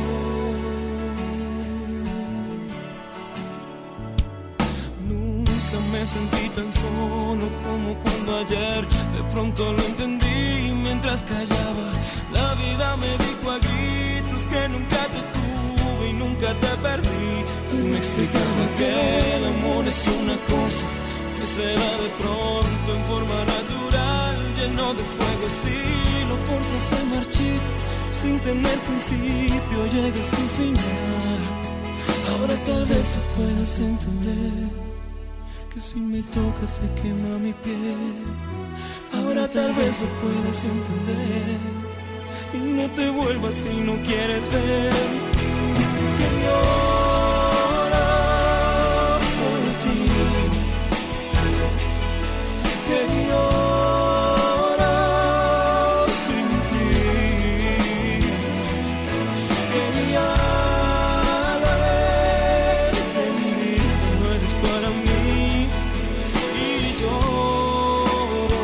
Nunca me sentí tan solo como cuando ayer de pronto lo entendí mientras callaba. La vida me dijo a gritos que nunca te tuve y nunca te perdí, y me explicaba que el amor es una cosa que se da de pronto en forma natural, lleno de fuego. Si lo forzas se marchita, sin tener principio llegas a tu final. Ahora tal vez tú puedas entender que si me tocas se quema mi piel. Ahora tal vez lo puedas entender y no te vuelvas si no quieres ver que lloro por ti, que lloro sin ti, que ya lo entendí, no eres para mí y lloro.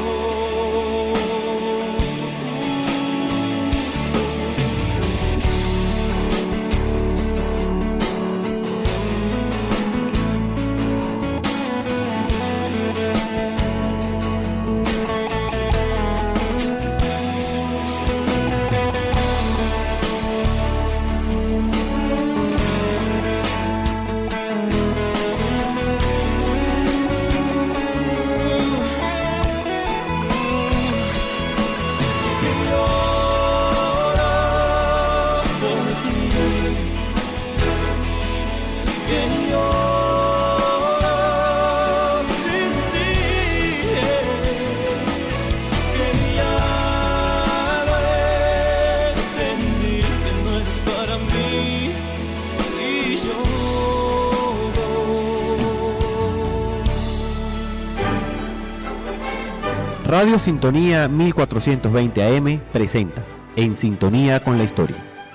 Radio Sintonía mil cuatrocientos veinte A M presenta En Sintonía con la Historia.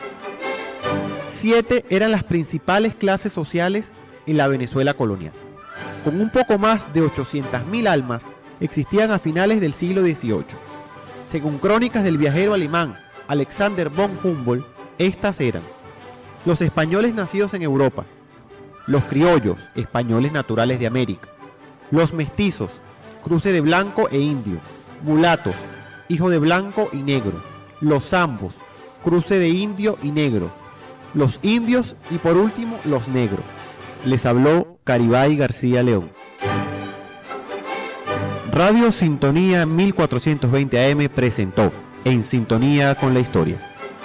Siete eran las principales clases sociales en la Venezuela colonial. Con un poco más de ochocientas mil almas, existían a finales del siglo dieciocho. Según crónicas del viajero alemán Alexander von Humboldt, estas eran: los españoles nacidos en Europa, los criollos, españoles naturales de América, los mestizos, cruce de blanco e indio, mulatos, hijo de blanco y negro, los zambos, cruce de indio y negro, los indios y por último los negros. Les habló Caribay García León. Radio Sintonía mil cuatrocientos veinte A M presentó En Sintonía con la Historia.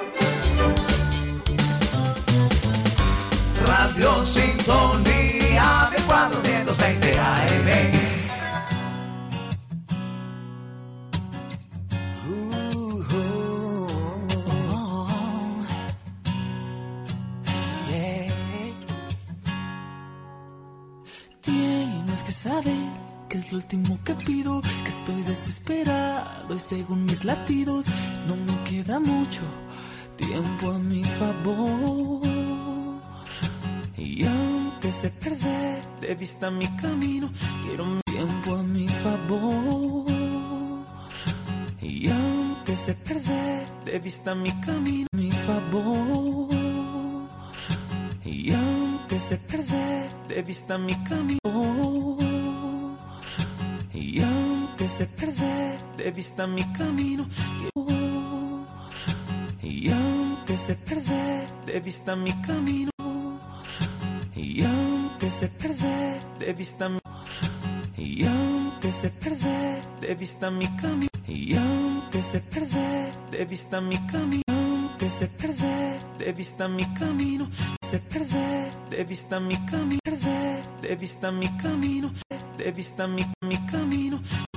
Radio Sintonía mil cuatrocientos veinte A M. Tienes que saber que es lo último que pido, que estoy desesperado y según mis latidos no me queda mucho tiempo a mi favor. Y antes de perder de vista mi camino, quiero mi tiempo a mi favor. Y antes de perder de vista mi camino, mi favor. Y antes de perder de vista mi camino, y antes de perder de vista mi camino, y antes de perder de vista mi camino, y antes de perder de vista mi, y antes de perder de vista mi camino, y antes de perder de vista mi camino, antes de perder de vista mi camino, de perder de vista mi camino, perder de vista mi camino, de vista mi, mi camino,